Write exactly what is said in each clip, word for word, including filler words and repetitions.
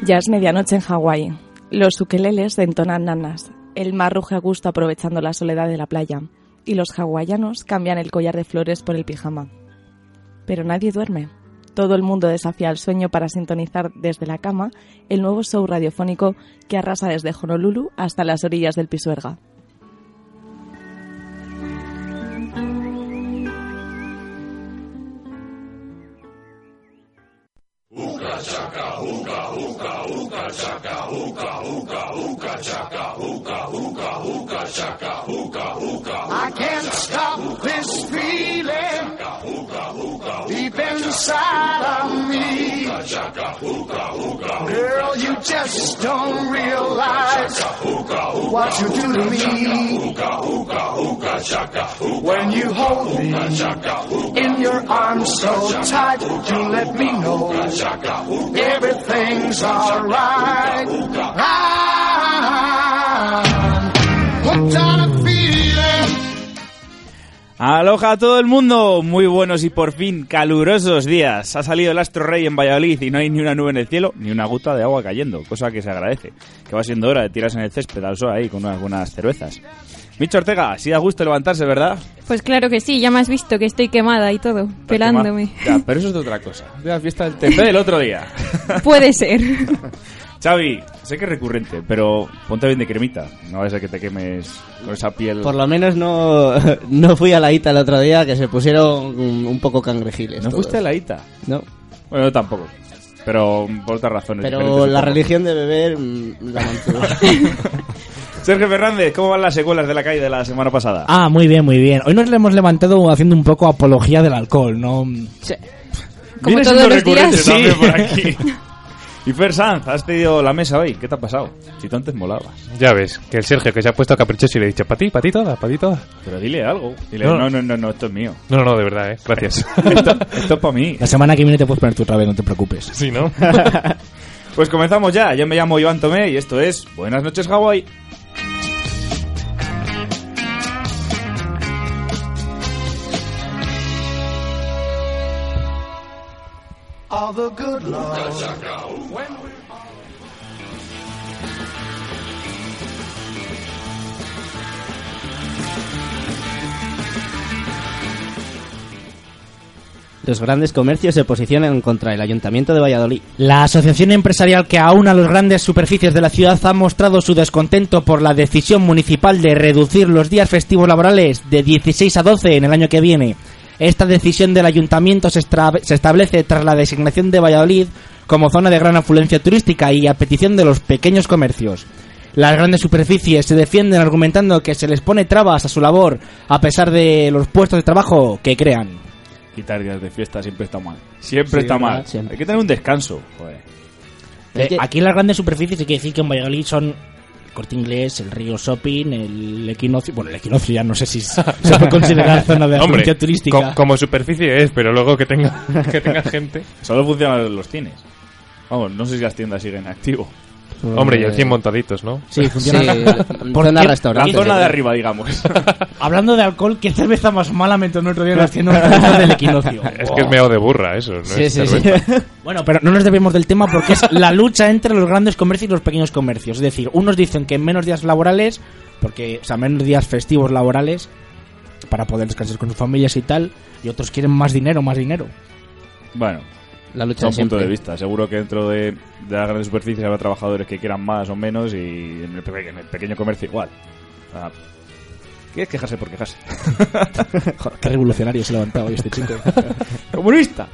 Ya es medianoche en Hawái. Los ukeleles entonan nanas. El mar ruge a gusto aprovechando la soledad de la playa. Y los hawaianos cambian el collar de flores por el pijama. Pero nadie duerme. Todo el mundo desafía el sueño para sintonizar desde la cama el nuevo show radiofónico que arrasa desde Honolulu hasta las orillas del Pisuerga. Uka chaka, uka, uka, uka chaka, uka, uka, uka chaka, uka, uka, uka chaka, uka, uka. I can't stop this feeling deep inside of me. Girl, you just don't realize what you do to me. When you hold me in your arms so tight, you let me know everything's alright. I'm hooked on a feeling. Aloha a todo el mundo, muy buenos y por fin calurosos días. Ha salido el astro rey en Valladolid y no hay ni una nube en el cielo, ni una gota de agua cayendo, cosa que se agradece. Que va siendo hora de tirarse en el césped al sol ahí con unas buenas cervezas. Micho Ortega, sí da gusto levantarse, ¿verdad? Pues claro que sí, ya me has visto que estoy quemada y todo, pelándome. Ya, pero eso es de otra cosa, de la fiesta del T P del otro día. Puede ser. Xavi, sé que es recurrente, pero ponte bien de cremita, no vaya a ser que te quemes con esa piel. Por lo menos no, no fui a la Ita el otro día, que se pusieron un poco cangrejiles. ¿No todos. fuiste a la Ita? No. Bueno, yo tampoco, pero por otras razones. Pero la religión de beber mmm, la mantuvo. Sergio Fernández, ¿cómo van las secuelas de la calle de la semana pasada? Ah, muy bien, muy bien. Hoy nos le hemos levantado haciendo un poco apología del alcohol, ¿no? Sí. Como Viene todos los días. Sí. También por aquí. Y Fer Sanz, has tenido la mesa hoy. ¿Qué te ha pasado? Si tú antes molabas. Ya ves, que el Sergio que se ha puesto caprichoso y le he dicho, para ti, para ti toda, para ti toda. Pero dile algo. Dile, no. no, no, no, no, esto es mío. No, no, de verdad, eh. Gracias. esto, esto es para mí. La semana que viene te puedes poner tu otra vez, no te preocupes. Sí, ¿no? Pues comenzamos ya. Yo me llamo Iván Tomé y esto es Buenas noches, Hawái. All the good love. Los grandes comercios se posicionan contra el Ayuntamiento de Valladolid. La asociación empresarial que aúna las grandes superficies de la ciudad ha mostrado su descontento por la decisión municipal de reducir los días festivos laborales de dieciséis a doce en el año que viene. Esta decisión del ayuntamiento se, estra- se establece tras la designación de Valladolid como zona de gran afluencia turística y a petición de los pequeños comercios. Las grandes superficies se defienden argumentando que se les pone trabas a su labor a pesar de los puestos de trabajo que crean. Quitar días de fiesta siempre está mal. Siempre Sí, está ¿verdad? mal. Siempre. Hay que tener un descanso. Joder. Eh, que- aquí en las grandes superficies hay que decir que en Valladolid son el Corte Inglés, el Río Shopping, el Equinoccio. Bueno, el Equinoccio ya no sé si se puede considerar zona de Hombre, afluencia turística. co- como superficie es, pero luego que tenga, que tenga gente. Solo funcionan los cines. Vamos, no sé si las tiendas siguen en activo. Hombre, y el cien montaditos, ¿no? Sí, funciona. Sí, ¿Por zona qué? La restaurante. zona de arriba, digamos. Hablando de alcohol, ¿qué cerveza más mala me tomé otro día haciendo una del Equinoccio? Es que es meo de burra eso, ¿no? Sí, es sí, sí. cerveza. Bueno, pero no nos debemos del tema porque es la lucha entre los grandes comercios y los pequeños comercios. Es decir, unos dicen que menos días laborales, porque, o sea, menos días festivos laborales para poder descansar con sus familias y tal, y otros quieren más dinero, más dinero. Bueno, La lucha son de siempre. puntos de vista. Seguro que dentro de, de las grandes superficies habrá trabajadores que quieran más o menos y en el, pe- en el pequeño comercio igual. O sea, ¿qué es quejarse por quejarse? Joder, qué revolucionario se ha levantado hoy este chico. ¡Comunista!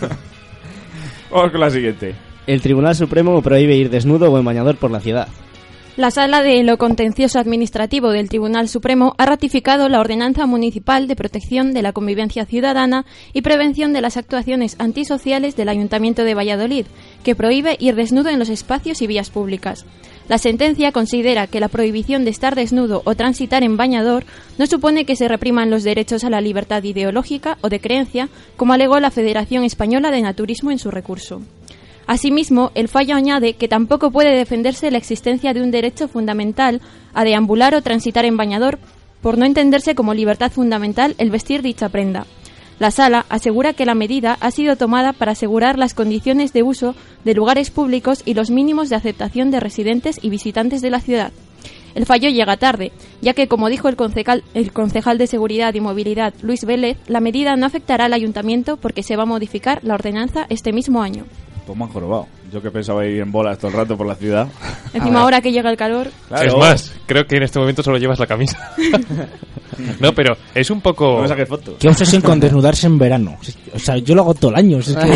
Vamos con la siguiente. El Tribunal Supremo prohíbe ir desnudo o en bañador por la ciudad. La Sala de lo Contencioso Administrativo del Tribunal Supremo ha ratificado la Ordenanza Municipal de Protección de la Convivencia Ciudadana y Prevención de las Actuaciones Antisociales del Ayuntamiento de Valladolid, que prohíbe ir desnudo en los espacios y vías públicas. La sentencia considera que la prohibición de estar desnudo o transitar en bañador no supone que se repriman los derechos a la libertad ideológica o de creencia, como alegó la Federación Española de Naturismo en su recurso. Asimismo, el fallo añade que tampoco puede defenderse la existencia de un derecho fundamental a deambular o transitar en bañador, por no entenderse como libertad fundamental el vestir dicha prenda. La sala asegura que la medida ha sido tomada para asegurar las condiciones de uso de lugares públicos y los mínimos de aceptación de residentes y visitantes de la ciudad. El fallo llega tarde, ya que, como dijo el concejal, el concejal de Seguridad y Movilidad, Luis Vélez, la medida no afectará al ayuntamiento porque se va a modificar la ordenanza este mismo año. Pues me han jorobado. Yo que pensaba ir en bolas todo el rato por la ciudad. Encima ahora que llega el calor... Claro. Es más, creo que en este momento solo llevas la camisa. No, pero es un poco... No me saques fotos. Qué obsesión con desnudarse en verano. O sea, yo lo hago todo el año. Es que...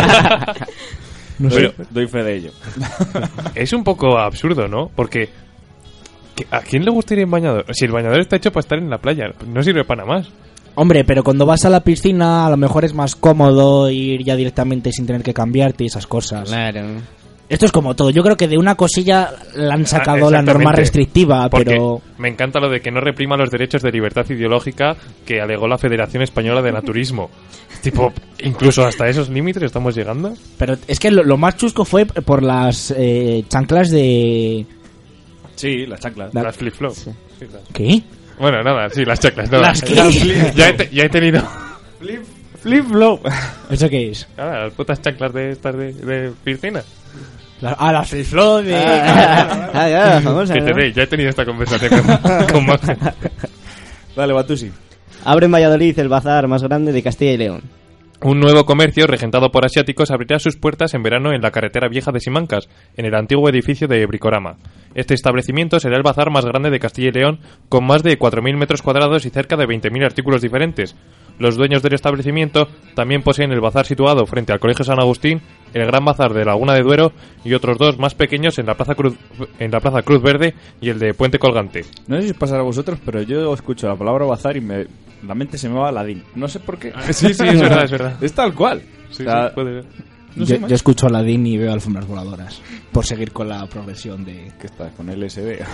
no sé. Doy, doy fe de ello. Es un poco absurdo, ¿no? Porque ¿a quién le gusta ir en bañador? Si el bañador está hecho para estar en la playa, no sirve para nada más. Hombre, pero cuando vas a la piscina a lo mejor es más cómodo ir ya directamente sin tener que cambiarte y esas cosas. Claro. Esto es como todo. Yo creo que de una cosilla la han sacado Ah, la norma exactamente. restrictiva, Porque pero... me encanta lo de que no reprima los derechos de libertad ideológica que alegó la Federación Española de Naturismo. Tipo, incluso hasta esos límites estamos llegando. Pero es que lo, lo más chusco fue por las eh, chanclas de... Sí, las chanclas. La- Las flip-flop. Sí, claro. ¿Qué? Bueno, nada, sí, las chaclas. Nada. ¿Las qué? ya, he te- ya he tenido... Flip, flip flop. ¿Eso qué es? Ah, las putas chanclas de estas de, de piscina. La- ah, las flip-flop de... Ah, ya, famosa, Que ¿no? tenéis, ya he tenido esta conversación con, con más gente. Dale, Batusi. Abre en Valladolid el bazar más grande de Castilla y León. Un nuevo comercio regentado por asiáticos abrirá sus puertas en verano en la carretera vieja de Simancas, en el antiguo edificio de Bricorama. Este establecimiento será el bazar más grande de Castilla y León, con más de cuatro mil metros cuadrados y cerca de veinte mil artículos diferentes. Los dueños del establecimiento también poseen el bazar situado frente al Colegio San Agustín, el Gran Bazar de Laguna de Duero y otros dos más pequeños en la Plaza Cruz, en la Plaza Cruz Verde y el de Puente Colgante. No sé si os pasará a vosotros, pero yo escucho la palabra bazar y me, la mente se me va a Aladín. No sé por qué. Sí, sí, es verdad, es verdad. Es tal cual. Sí, O sea, sí, puede ser. no sé, yo, macho. yo escucho a Aladdin y veo alfombras voladoras. Por seguir con la progresión de... ¿Qué está? Con L S D.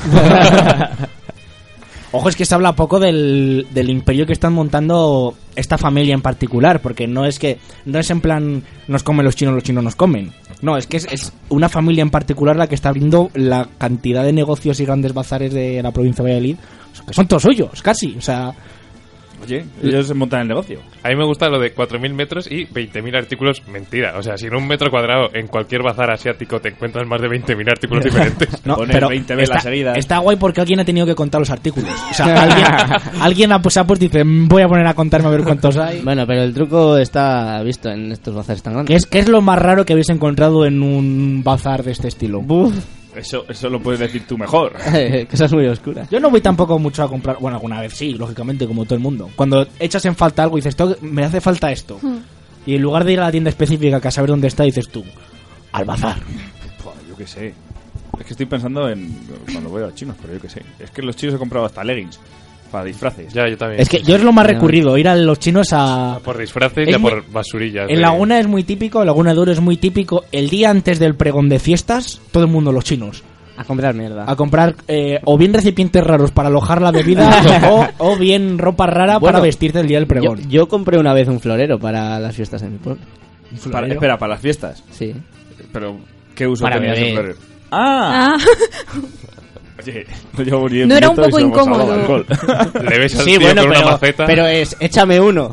Ojo, es que se habla poco del, del imperio que están montando esta familia en particular, porque no es que no es en plan nos comen los chinos, los chinos nos comen. No, es que es, es una familia en particular la que está abriendo la cantidad de negocios y grandes bazares de la provincia de Valladolid, que son todos suyos, casi. O sea, Oye, ellos se montan el negocio. A mí me gusta lo de cuatro mil metros y veinte mil artículos. Mentira. O sea, si en un metro cuadrado en cualquier bazar asiático te encuentras más de veinte mil artículos diferentes. no, Poner pero veinte velas está, seguidas. está guay porque alguien ha tenido que contar los artículos. O sea, alguien, alguien ha, pues, ha pues dice, voy a poner a contarme a ver cuántos hay. Bueno, pero el truco está visto en estos bazares tan ¿Qué grandes. es, ¿Qué es lo más raro que habéis encontrado en un bazar de este estilo? Buf, Eso, eso lo puedes decir tú mejor. cosas muy oscuras. Yo no voy tampoco mucho a comprar. Bueno, alguna vez sí, lógicamente, como todo el mundo. Cuando echas en falta algo y dices, "Tengo que- me hace falta esto. Y en lugar de ir a la tienda específica que a saber dónde está, dices tú, al bazar. Pua, yo qué sé. Es que estoy pensando en cuando voy a los chinos, pero yo qué sé. Es que en los chinos he comprado hasta leggings para disfraces. Ya, yo también. Es que yo es lo más recurrido, ir a los chinos a... Por disfraces Es y a muy- por basurillas. En de- Laguna es muy típico, en Laguna de Oro es muy típico. El día antes del pregón de fiestas, todo el mundo, los chinos, A comprar mierda. a comprar eh, o bien recipientes raros para alojar la bebida o, o bien ropa rara Bueno, para vestirte el día del Yo, pregón. yo compré una vez un florero para las fiestas en mi pueblo. Para, espera, para las fiestas. Sí. Pero, ¿qué uso Para tenía ese beber. florero? ¡Ah! Ah, Oye, no llevo ni el No era un minuto y poco se nos ha hablado incómodo. de alcohol. Le ves al Sí, tío bueno, con pero, una maceta. pero es, échame uno.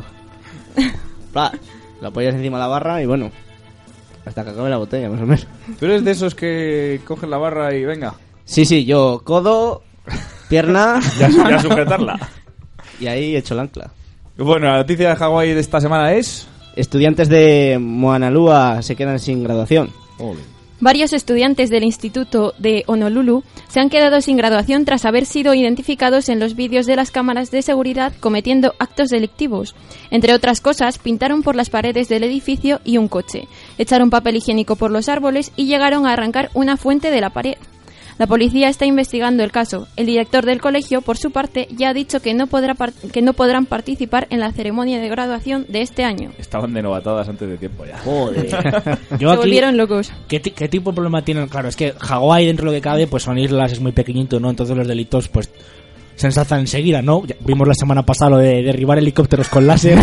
Pa, lo apoyas encima de la barra y bueno, hasta que acabe la botella, más o menos. ¿Tú eres de esos que cogen la barra y venga, Sí, sí, yo codo, pierna ya, ya sujetarla? y ahí echo el ancla. Bueno, la noticia de Hawái de esta semana es... Estudiantes de Moanalua se quedan sin graduación. varios estudiantes del Instituto de Honolulu se han quedado sin graduación tras haber sido identificados en los vídeos de las cámaras de seguridad cometiendo actos delictivos. Entre otras cosas, pintaron por las paredes del edificio y un coche, echaron papel higiénico por los árboles y llegaron a arrancar una fuente de la pared. La policía está investigando el caso. El director del colegio, por su parte, ya ha dicho que no, podrá par- que no podrán participar en la ceremonia de graduación de este año. Estaban de novatadas antes de tiempo ya. Joder. Yo Se aquí- volvieron locos. ¿Qué, ti- ¿Qué tipo de problema tienen? Claro, es que Hawái, dentro de lo que cabe, pues son islas, es muy pequeñito, ¿no? Entonces los delitos, pues, se ensalzan enseguida, ¿no? Ya vimos la semana pasada lo de derribar helicópteros con láser,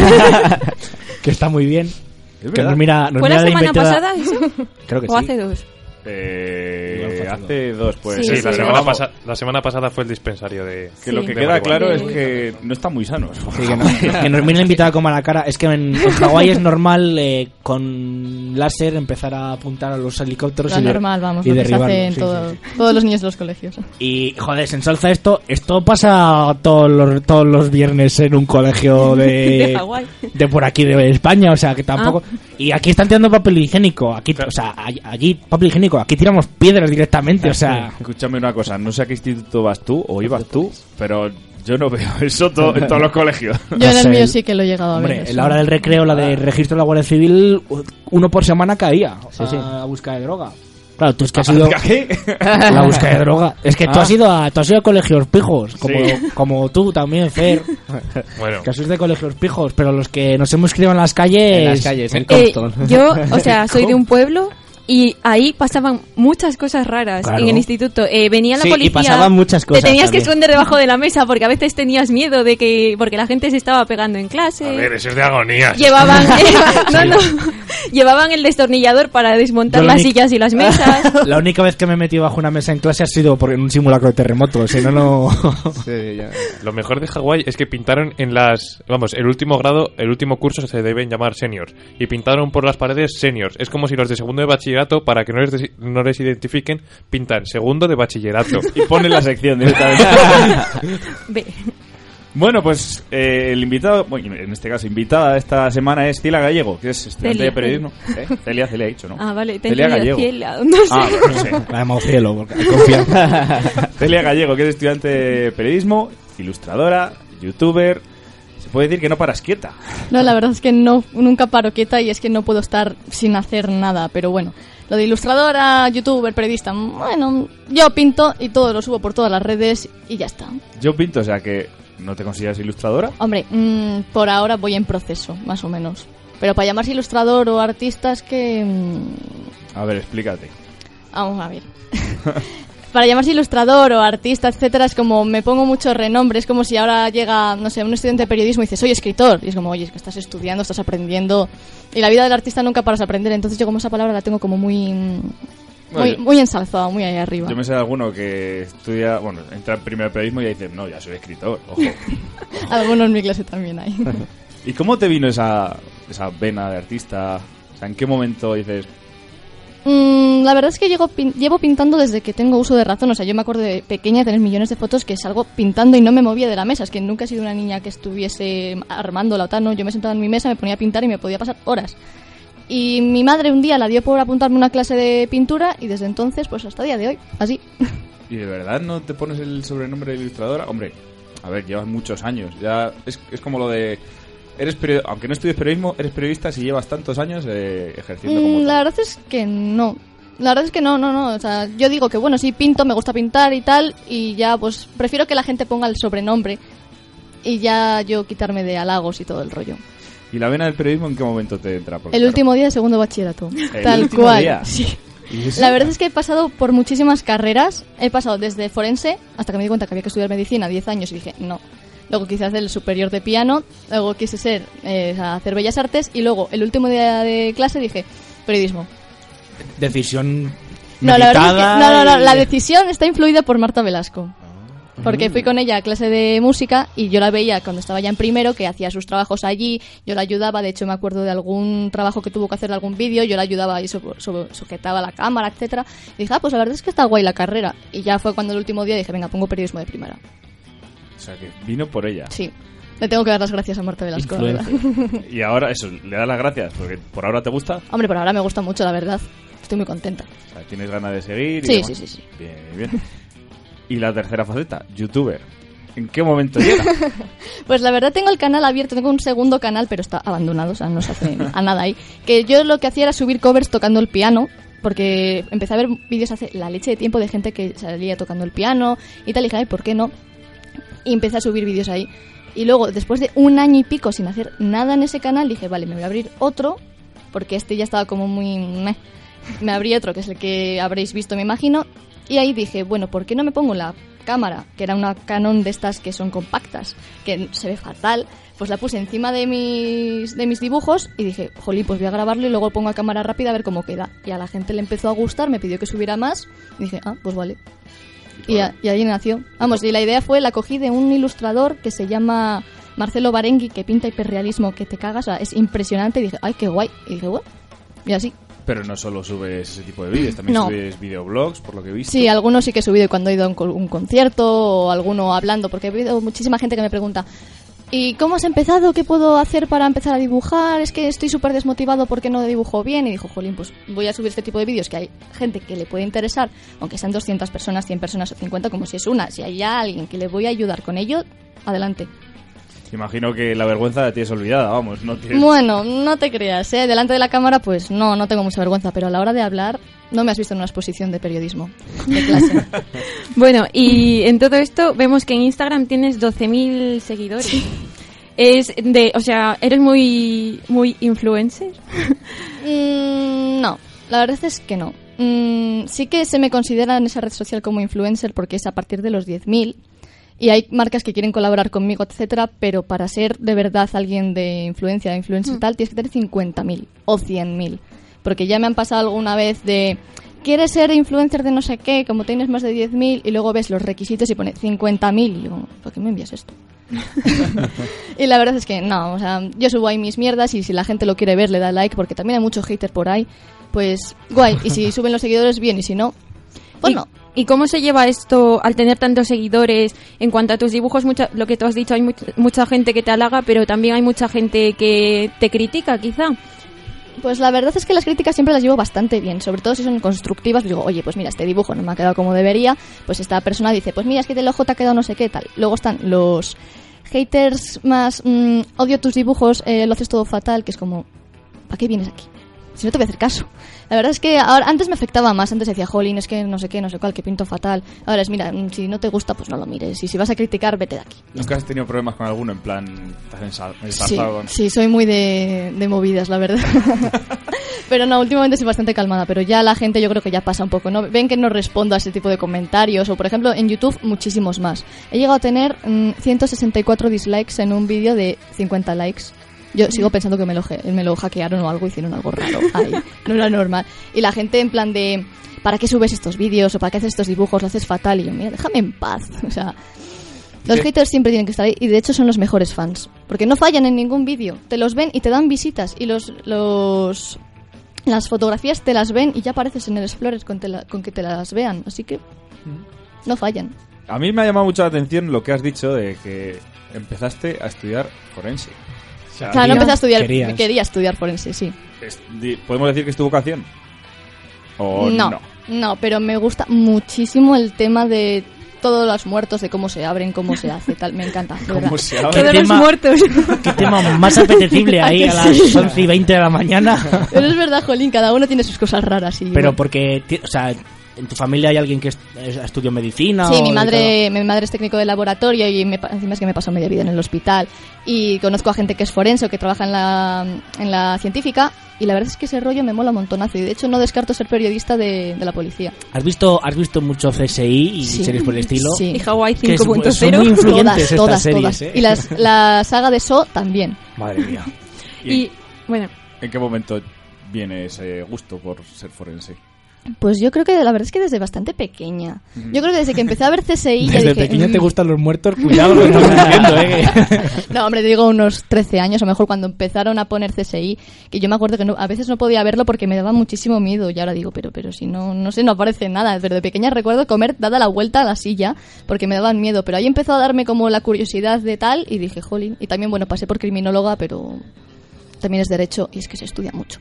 que está muy bien. Es Que verdad. nos mira, nos ¿Fue mira la semana inventada- pasada eso? Creo que ¿O sí. hace dos? Eh, Igual fue hace dos, pues. Sí, Sí, sí, la, sí. semana Vamos, pasa- la semana pasada fue el dispensario de... Que Sí. lo que de queda marihuana. claro es Sí. que no están muy sanos. Sí, que, no- que nos viene invitado como a la cara. Es que en, en Hawái es normal eh, con láser empezar a apuntar a los helicópteros Lo y, de- normal, vamos, y lo que se derribarlos. hace en Sí, todo- sí, sí. todos los niños de los colegios. Y joder, se ensalza esto. Esto pasa todos los, todos los viernes en un colegio de, De Hawái. de por aquí de España. O sea que tampoco. Y aquí están tirando papel higiénico. Aquí, o sea, allí, allí papel higiénico. Aquí tiramos piedras directamente. O sea. Escúchame una cosa, no sé a qué instituto vas tú o ibas tú, pero yo no veo eso to- en todos los colegios. Yo No en el sé, mío sí que lo he llegado a ver. Hombre, eso. en la hora del recreo, la de registro de la Guardia Civil, uno por semana caía Sí, a, sí. a busca de droga. Claro, tú es que has ido ¿Qué? la búsqueda de droga. Es que tú Ah. has ido a, tú has ido a colegios pijos, como, Sí. como tú también, Fer. Bueno, Que sois de colegios pijos, pero los que nos hemos criado en las calles. En las calles, en Eh, Compton. yo, o sea, soy de un pueblo y ahí pasaban muchas cosas raras Claro. en el instituto. Eh, venía la Sí, y policía. pasaban muchas cosas Te tenías que también. esconder debajo de la mesa porque a veces tenías miedo de que porque la gente se estaba pegando en clase. a ver, eso es de agonía. Llevaban, no, no, llevaban el destornillador para desmontar Yo la las única- sillas y las mesas. La única vez que me he metido bajo una mesa en clase ha sido por en un simulacro de terremoto. Si no, no. Sí, ya. Lo mejor de Hawái es que pintaron en las... Vamos, el último grado, el último curso se deben llamar seniors. Y pintaron por las paredes seniors. Es como si los de segundo de bachillerato, para que no les, des- no les identifiquen, pintan segundo de bachillerato. Y pone la sección directamente. Ve. Bueno, pues eh, el invitado, bueno, en este caso, invitada esta semana es Celia Gallego, que es estudiante Celia. de periodismo. ¿Eh? Celia, Celia ha dicho, ¿no? Ah, vale, te Celia entendí, Gallego. Ciela, no sé. Ah, bueno, no sé. La llamado cielo, porque hay confianza. Celia Gallego, que es estudiante de periodismo, ilustradora, youtuber. Se puede decir que no paras quieta. No, la verdad es que no, nunca paro quieta y es que no puedo estar sin hacer nada, pero bueno. Lo de ilustradora, youtuber, periodista, bueno, yo pinto y todo lo subo por todas las redes y ya está. Yo pinto, o sea que no te consideras ilustradora. Hombre, mm, por ahora voy en proceso, más o menos. Pero para llamarse ilustrador o artista es que... mm, A ver, explícate. vamos a ver. Para llamarse ilustrador o artista, etcétera, es como me pongo mucho renombre. Es como si ahora llega, no sé, un estudiante de periodismo y dice, soy escritor. Y es como, oye, es que estás estudiando, estás aprendiendo. Y la vida del artista nunca paras de aprender. Entonces yo como esa palabra la tengo como muy... Muy, Bueno, muy ensalzada, muy ahí arriba. Yo me sé de alguno que estudia, bueno, entra en primer periodismo y ya dice, no, ya soy escritor, ojo. Algunos en mi clase también hay. ¿Y cómo te vino esa, esa vena de artista? O sea, ¿en qué momento dices, Mm, la verdad es que llego pin- llevo pintando desde que tengo uso de razón. O sea, yo me acuerdo de pequeña de tener millones de fotos que salgo pintando y no me movía de la mesa. Es que nunca he sido una niña que estuviese armando la no. Yo me sentaba en mi mesa, me ponía a pintar y me podía pasar horas. Y mi madre un día la dio por apuntarme a una clase de pintura y desde entonces, pues hasta el día de hoy, así. ¿y de verdad no te pones el sobrenombre de ilustradora? Hombre, a ver, llevas muchos años. Ya es, es como lo de... Eres perio- aunque no estudies periodismo, eres periodista si llevas tantos años eh, ejerciendo como Mm, tal. la verdad es que no. La verdad es que no, no, no. O sea, yo digo que bueno, sí pinto, me gusta pintar y tal, y ya pues prefiero que la gente ponga el sobrenombre y ya yo quitarme de halagos y todo el rollo. ¿Y la vena del periodismo en qué momento te entra? Porque, El claro, último día de segundo bachillerato. ¿El Tal último cual. día? Sí. ¿y eso? La verdad es que he pasado por muchísimas carreras. He pasado desde forense hasta que me di cuenta que había que estudiar medicina, diez años, y dije, no. Luego quise hacer el superior de piano, luego quise ser eh, hacer bellas artes, y luego el último día de clase dije, periodismo. Decisión. No, la verdad es que, meditada no, no, no, y- la decisión está influida por Marta Velasco. Porque fui con ella a clase de música y yo la veía cuando estaba ya en primero, que hacía sus trabajos allí, yo la ayudaba, de hecho me acuerdo de algún trabajo que tuvo que hacer de algún vídeo, yo la ayudaba y su- su- sujetaba la cámara, etcétera. Y dije, ah, pues la verdad es que está guay la carrera. Y ya fue cuando el último día dije, venga, pongo periodismo de primera. O sea, que vino por ella. Sí, le tengo que dar las gracias a Marta Velasco, la verdad. Y ahora, eso, le das las gracias, porque por ahora te gusta. Hombre, por ahora me gusta mucho, la verdad. Estoy muy contenta. O sea, tienes ganas de seguir. y Sí, demás. sí, sí, sí. Bien, bien. Y la tercera faceta, youtuber. ¿En qué momento llega? Pues la verdad tengo el canal abierto, tengo un segundo canal, pero está abandonado, o sea, no se hace a nada ahí. Que yo lo que hacía era subir covers tocando el piano, porque empecé a ver vídeos hace la leche de tiempo de gente que salía tocando el piano y tal, y dije, ay, ¿por qué no? Y empecé a subir vídeos ahí. Y luego, después de un año y pico sin hacer nada en ese canal, dije, vale, me voy a abrir otro, porque este ya estaba como muy... meh. Me abrí otro, que es el que habréis visto, me imagino, y ahí dije, bueno, ¿por qué no me pongo la cámara, que era una Canon de estas que son compactas, que se ve fatal? pues la puse encima de mis, de mis dibujos y dije, jolín, pues voy a grabarlo y luego lo pongo a cámara rápida a ver cómo queda. Y a la gente le empezó a gustar, me pidió que subiera más y dije, ah, pues vale. Y, a, y ahí nació. Vamos, y la idea fue, la cogí de un ilustrador que se llama Marcelo Barengui, que pinta hiperrealismo que te cagas, o sea, es impresionante. Y dije, ay, qué guay. Y dije, bueno, y así. Pero no solo subes ese tipo de vídeos, también No. subes videoblogs, por lo que he visto. Sí, algunos sí que he subido cuando he ido a un, un concierto o alguno hablando, porque he habido muchísima gente que me pregunta, ¿y cómo has empezado? ¿Qué puedo hacer para empezar a dibujar? Es que estoy súper desmotivado porque no dibujo bien. Y dijo, jolín, pues voy a subir este tipo de vídeos que hay gente que le puede interesar, aunque sean doscientas personas, cien personas o cincuenta, como si es una. Si hay alguien que le voy a ayudar con ello, adelante. Imagino que la vergüenza la tienes olvidada, vamos, no tienes... Bueno, no te creas, ¿eh? Delante de la cámara, pues no, no tengo mucha vergüenza, pero a la hora de hablar no me has visto en una exposición de periodismo de clase. Bueno, y en todo esto vemos que en Instagram tienes doce mil seguidores. Sí. Es de, o sea, ¿eres muy muy influencer? mm, no, la verdad es que no. Mm, sí que se me considera en esa red social como influencer porque es a partir de los diez mil. Y hay marcas que quieren colaborar conmigo, etcétera, pero para ser de verdad alguien de influencia, de influencer y tal, tienes que tener cincuenta mil o cien mil. Porque ya me han pasado alguna vez de, ¿quieres ser influencer de no sé qué? Como tienes más de diez mil y luego ves los requisitos y pone cincuenta mil. Y yo, ¿por qué me envías esto? Y la verdad es que no, o sea, yo subo ahí mis mierdas y si la gente lo quiere ver le da like, porque también hay mucho hater por ahí, pues guay. Y si suben los seguidores, bien, y si no, pues ¿Y, no. ¿Y cómo se lleva esto al tener tantos seguidores? En cuanto a tus dibujos, mucha, lo que tú has dicho, hay much, mucha gente que te halaga, pero también hay mucha gente que te critica, quizá. Pues la verdad es que las críticas siempre las llevo bastante bien, sobre todo si son constructivas. Digo, oye, pues mira, este dibujo no me ha quedado como debería. Pues esta persona dice, pues mira, es que del ojo te ha quedado no sé qué, tal. Luego están los haters más, mmm, odio tus dibujos, eh, lo haces todo fatal, que es como, ¿para qué vienes aquí? Si no te voy a hacer caso. La verdad es que ahora, antes me afectaba más. Antes decía, jolín, es que no sé qué, no sé cuál, que pinto fatal. Ahora es, mira, si no te gusta, pues no lo mires. Y si vas a criticar, vete de aquí. ¿Nunca has tenido problemas con alguno? En plan, estás ensalzado. Sí, con... sí, soy muy de, de movidas, la verdad. Pero no, últimamente soy bastante calmada. Pero ya la gente yo creo que ya pasa un poco, ¿no? Ven que no respondo a ese tipo de comentarios. O, por ejemplo, en YouTube, muchísimos más. He llegado a tener mmm, ciento sesenta y cuatro dislikes en un vídeo de cincuenta likes. Yo sigo pensando que me lo, me lo hackearon o algo, hicieron algo raro. Ay, no era normal. Y la gente en plan de, ¿para qué subes estos vídeos? ¿O para qué haces estos dibujos? Lo haces fatal. Y yo, mira, déjame en paz. O sea, los sí. haters siempre tienen que estar ahí. Y de hecho son los mejores fans. Porque no fallan en ningún vídeo. Te los ven y te dan visitas. Y los... los las fotografías te las ven y ya apareces en el Explorer con, te la, con que te las vean. Así que no fallan. A mí me ha llamado mucho la atención lo que has dicho de que empezaste a estudiar forense. O sea, claro, no empecé a estudiar, querías. quería estudiar forense, sí. Es, ¿podemos decir que es tu vocación? ¿O no, no? No, pero me gusta muchísimo el tema de todos los muertos, de cómo se abren, cómo se hace, tal, me encanta. De ¿Cómo verdad. se abre? Todos ¿Qué los tema- muertos. Qué tema más apetecible ahí a las once y veinte de la mañana. Pero es verdad, Jolín, cada uno tiene sus cosas raras. Y Pero bueno. porque, ti- o sea, ¿en tu familia hay alguien que est- estudió medicina? Sí, o mi de madre, mi madre es técnico de laboratorio y me, pa- encima es que me pasó media vida en el hospital. Y conozco a gente que es forense o que trabaja en la, en la científica. Y la verdad es que ese rollo me mola un montonazo. Y de hecho no descarto ser periodista de, de la policía. todo? ¿Has visto, has visto mucho C S I y Sí. series por el estilo? Sí. Y Hawaii Que es- cinco punto son cero. muy influyentes Todas, estas todas, series, todas. ¿eh? Y las, la saga de So también. Madre mía. ¿Y Y, bueno, en qué momento viene ese gusto por ser forense? Pues yo creo que la verdad es que desde bastante pequeña. Yo creo que desde que empecé a ver C S I ya Desde dije, pequeña "Mm". te gustan los muertos, cuidado lo que estamos diciendo, ¿eh? No, hombre, te digo unos trece años, a lo mejor cuando empezaron a poner C S I, que yo me acuerdo que no, a veces no podía verlo porque me daba muchísimo miedo. Y ahora digo, pero pero si no, no sé, no aparece nada. Pero de pequeña recuerdo comer dada la vuelta a la silla porque me daban miedo. Pero ahí empezó a darme como la curiosidad de tal y dije, jolín. Y también, bueno, pasé por criminóloga, pero también es derecho y es que se estudia mucho.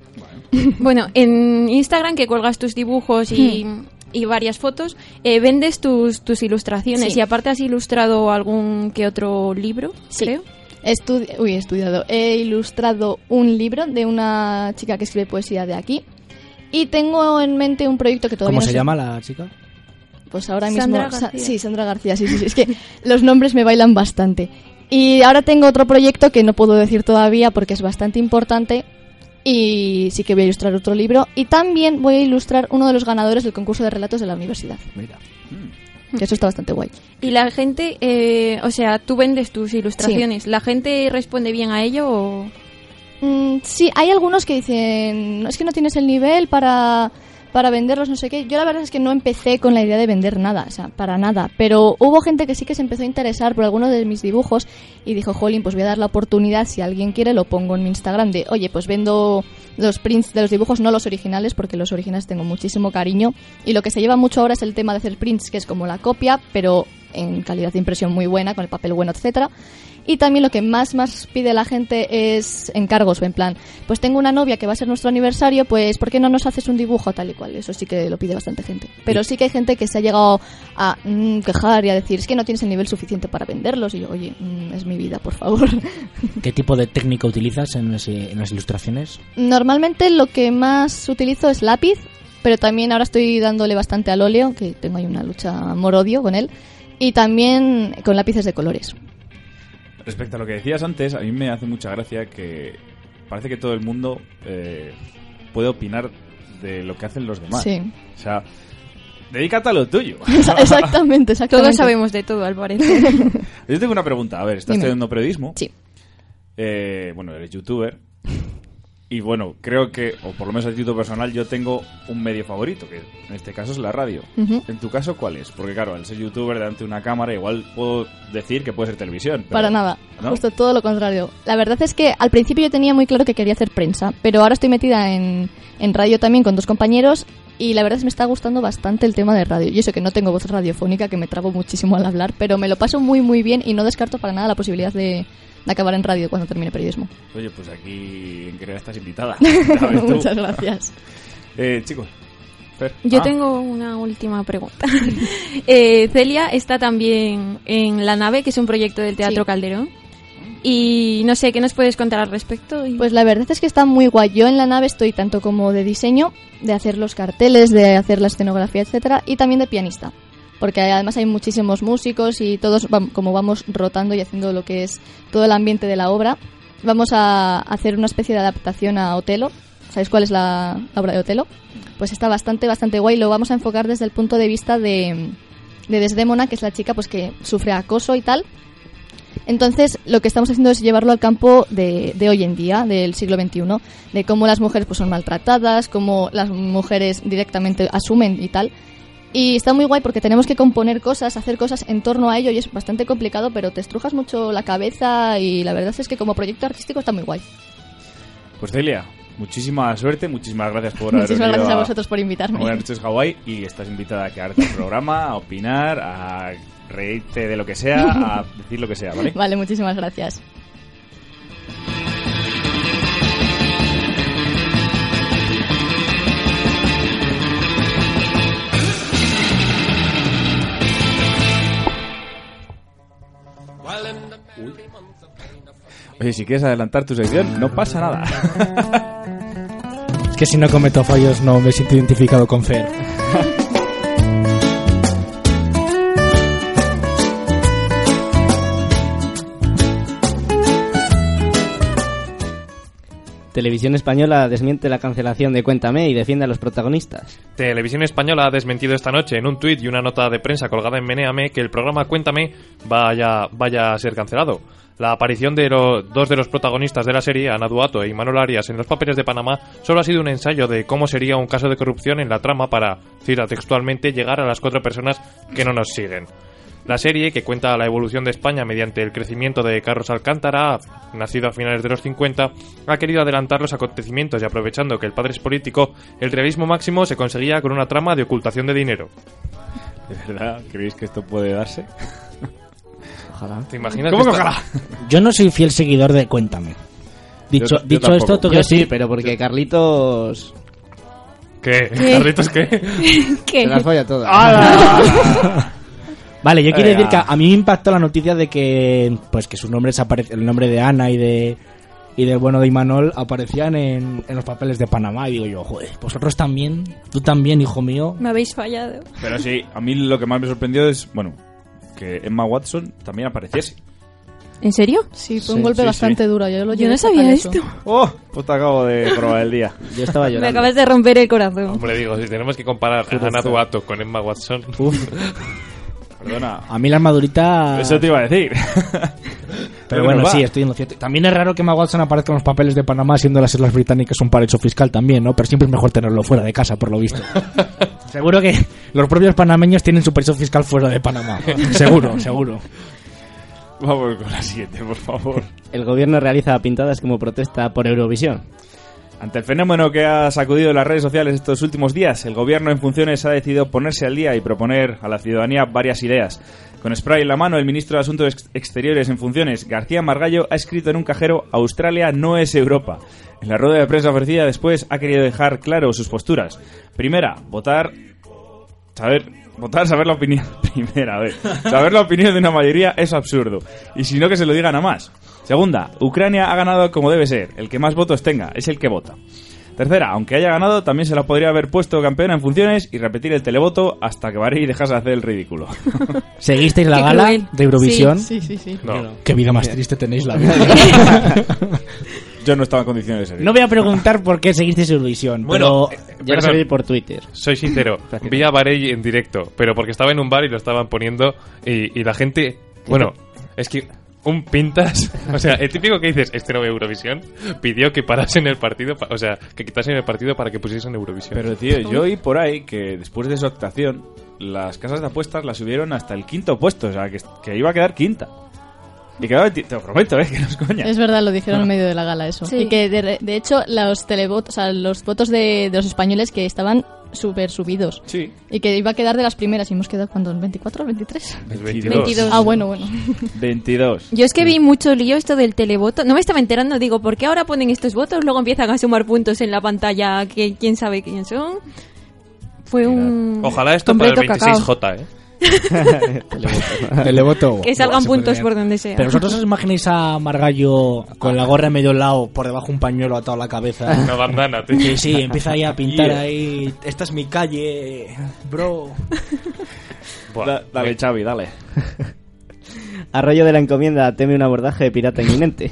bueno, en Instagram que cuelgas tus dibujos y, y varias fotos, eh, vendes tus, tus ilustraciones Sí. y aparte has ilustrado algún que otro libro, Sí. creo. Estudi- Uy, he estudiado. He ilustrado un libro de una chica que escribe poesía de aquí. Y tengo en mente un proyecto que todavía ¿Cómo no se sé. llama la chica? Pues ahora mismo... Sandra Sa- García. sí, Sandra García, sí, sí, sí. Es que los nombres me bailan bastante. Y ahora tengo otro proyecto que no puedo decir todavía porque es bastante importante. Y sí que voy a ilustrar otro libro. Y también voy a ilustrar uno de los ganadores del concurso de relatos de la universidad. Mira. Que eso está bastante guay. Y la gente, eh, o sea, tú vendes tus ilustraciones, ¿la gente responde bien a ello o...? Mm, sí, hay algunos que dicen, "No, es que no tienes el nivel para, para venderlos, no sé qué". Yo la verdad es que no empecé con la idea de vender nada, o sea, para nada. Pero hubo gente que sí que se empezó a interesar por algunos de mis dibujos y dijo, jolín, pues voy a dar la oportunidad, si alguien quiere lo pongo en mi Instagram de, oye, pues vendo los prints de los dibujos, no los originales, porque los originales tengo muchísimo cariño. Y lo que se lleva mucho ahora es el tema de hacer prints, que es como la copia, pero en calidad de impresión muy buena, con el papel bueno, etcétera. Y también lo que más más pide la gente es encargos, o en plan, pues tengo una novia que va a ser nuestro aniversario, pues ¿por qué no nos haces un dibujo tal y cual? Eso sí que lo pide bastante gente. Pero sí que hay gente que se ha llegado a mm, quejar y a decir, es que no tienes el nivel suficiente para venderlos. Y yo, oye, mm, es mi vida, por favor. ¿Qué tipo de técnica utilizas en, ese, en las ilustraciones? Normalmente lo que más utilizo es lápiz, pero también ahora estoy dándole bastante al óleo, que tengo ahí una lucha amor-odio con él, y también con lápices de colores. Respecto a lo que decías antes, a mí me hace mucha gracia que parece que todo el mundo eh, puede opinar de lo que hacen los demás. Sí. O sea, dedícate a lo tuyo. Exactamente, exactamente. Todos sabemos de todo, al parecer. Yo tengo una pregunta. A ver, estás Dime. estudiando periodismo. Sí. Eh, bueno, eres youtuber. Y bueno, creo que, o por lo menos a título personal, yo tengo un medio favorito, que en este caso es la radio. Uh-huh. En tu caso, ¿cuál es? Porque claro, al ser youtuber delante de una cámara, igual puedo decir que puede ser televisión. Pero, Para nada, ¿no? Justo todo lo contrario. La verdad es que al principio yo tenía muy claro que quería hacer prensa, pero ahora estoy metida en, en radio también con dos compañeros y la verdad es que me está gustando bastante el tema de radio. Yo sé que no tengo voz radiofónica, que me trabo muchísimo al hablar, pero me lo paso muy muy bien y no descarto para nada la posibilidad de... de acabar en radio cuando termine periodismo. Oye, pues aquí en Crea estás invitada. ¿Sabes tú? Muchas gracias. Eh, chicos, Fer. Yo Ah, tengo una última pregunta. eh, Celia está también en La Nave, que es un proyecto del Teatro Sí. Calderón. Y no sé, ¿qué nos puedes contar al respecto? Y... Pues la verdad es que está muy guay. Yo en La Nave estoy tanto como de diseño, de hacer los carteles, de hacer la escenografía, etcétera, y también de pianista. Porque además hay muchísimos músicos y todos, vam- como vamos rotando y haciendo lo que es todo el ambiente de la obra, vamos a hacer una especie de adaptación a Otelo. ¿Sabéis cuál es la, la obra de Otelo? Pues está bastante, bastante guay. Lo vamos a enfocar desde el punto de vista de, de Desdémona, que es la chica pues que sufre acoso y tal. Entonces, lo que estamos haciendo es llevarlo al campo de, de hoy en día, del siglo veintiuno, de cómo las mujeres pues son maltratadas, cómo las mujeres directamente asumen y tal. Y está muy guay porque tenemos que componer cosas, hacer cosas en torno a ello y es bastante complicado, pero te estrujas mucho la cabeza y la verdad es que como proyecto artístico está muy guay. Pues Celia, muchísima suerte, muchísimas gracias por haber Muchísimas venido gracias a vosotros por invitarme. a Buenas noches Hawái y estás invitada a quedarte al programa, a opinar, a reírte de lo que sea, a decir lo que sea, ¿vale? Vale, muchísimas gracias. Oye, si quieres adelantar tu sección, no pasa nada. Es que si no cometo fallos no me siento identificado con Fer. Televisión Española desmiente la cancelación de Cuéntame y defiende a los protagonistas. Televisión Española ha desmentido esta noche en un tuit y una nota de prensa colgada en Menéame que el programa Cuéntame vaya, vaya a ser cancelado. La aparición de los dos de los protagonistas de la serie, Ana Duato e Imanol Arias, en los papeles de Panamá, solo ha sido un ensayo de cómo sería un caso de corrupción en la trama para, cita textualmente, llegar a las cuatro personas que no nos siguen. La serie, que cuenta la evolución de España mediante el crecimiento de Carlos Alcántara, nacido a finales de los cincuenta, ha querido adelantar los acontecimientos y aprovechando que el padre es político, el realismo máximo se conseguía con una trama de ocultación de dinero. ¿De verdad creéis que esto puede darse? Ojalá. ¿Te imaginas? ¿Cómo que esta- ojalá? Yo no soy fiel seguidor de Cuéntame. Dicho, Yo- yo dicho tampoco. esto, ¿tú Yo qué sí, pero porque Carlitos ¿Qué? ¿Qué? ¿Carlitos qué? ¿Qué? se las folla todas. Vale, yo quiero Venga. decir que a mí me impactó la noticia de que pues que sus nombres aparecen, el nombre de Ana y de y del bueno de Imanol aparecían en, en los papeles de Panamá y digo yo, joder, vosotros también, tú también, hijo mío. Me habéis fallado. Pero sí, a mí lo que más me sorprendió es, bueno, que Emma Watson también apareciese. ¿En serio? Sí, fue Sí, un golpe sí, bastante sí. duro. Yo, lo Yo llevé no fatal sabía eso. esto. ¡Oh! Pues te acabo de probar el día. Yo estaba Me llorando. acabas de romper el corazón. Hombre, digo, si tenemos que comparar a Ana Duato con Emma Watson... Perdona. A mí la armadurita... Eso te iba a decir. Pero bueno, sí, estoy en lo cierto. También es raro que Emma Watson aparezca en los papeles de Panamá, siendo las Islas Británicas un paraíso fiscal también, ¿no? Pero siempre es mejor tenerlo fuera de casa, por lo visto. Seguro que los propios panameños tienen su paraíso fiscal fuera de Panamá. Seguro, seguro. Vamos con la siguiente, por favor. El gobierno realiza pintadas como protesta por Eurovisión. Ante el fenómeno que ha sacudido las redes sociales estos últimos días, el gobierno en funciones ha decidido ponerse al día y proponer a la ciudadanía varias ideas. Con spray en la mano, el ministro de Asuntos Ex- Exteriores en funciones, García Margallo, ha escrito en un cajero: Australia no es Europa. En la rueda de prensa ofrecida después ha querido dejar claro sus posturas. Primera, votar... Saber... Votar, saber la opinión... Primera, a ver. Saber la opinión de una mayoría es absurdo. Y si no, que se lo digan a más. Segunda, Ucrania ha ganado como debe ser. El que más votos tenga es el que vota. Tercera, aunque haya ganado, también se la podría haber puesto campeona en funciones y repetir el televoto hasta que Bahrein dejase de hacer el ridículo. ¿Seguisteis la Qué gala cruel. de Eurovisión? Sí, sí, sí. No. Qué vida más triste tenéis la vida. Yo no estaba en condiciones de seguir. No voy a preguntar por qué seguisteis Eurovisión, Bueno, pero... eh, Yo lo perdón, seguí por Twitter. soy sincero, vi a Bahrein en directo, pero porque estaba en un bar y lo estaban poniendo y, y la gente... Bueno, es que un pintas... O sea, el típico que dices, este no ve Eurovisión, pidió que parasen el partido, pa- o sea, que quitasen el partido para que pusiesen Eurovisión. Pero tío, yo oí por ahí que después de su actuación, las casas de apuestas la subieron hasta el quinto puesto, o sea, que, que iba a quedar quinta. Y quedaba, te lo prometo, ¿eh? Que no es coña. Es verdad, lo dijeron en medio de la gala eso. Sí. Y que de, de hecho los televotos, o sea, los votos de, de los españoles que estaban súper subidos. Sí. Y que iba a quedar de las primeras. Y hemos quedado, ¿cuándo? ¿El veinticuatro o el veintitrés? El veintidós. Ah, bueno, bueno. veintidós. Yo es que vi mucho lío esto del televoto. No me estaba enterando, digo, ¿por qué ahora ponen estos votos? Luego empiezan a sumar puntos en la pantalla, que quién sabe quién son. Fue un... Ojalá esto para el completo veintiséis cacao. J, ¿eh? Televoto. Que salgan Se puntos podría- por donde sea. Pero vosotros os imagináis a Margallo con la gorra en medio lado, por debajo un pañuelo atado a la cabeza. Una bandana, tío. Sí, sí, empieza ahí a pintar Yeah. ahí. Esta es mi calle, bro. Buah, Da- dale, me- Xavi, dale. Arroyo de la Encomienda teme un abordaje de pirata inminente.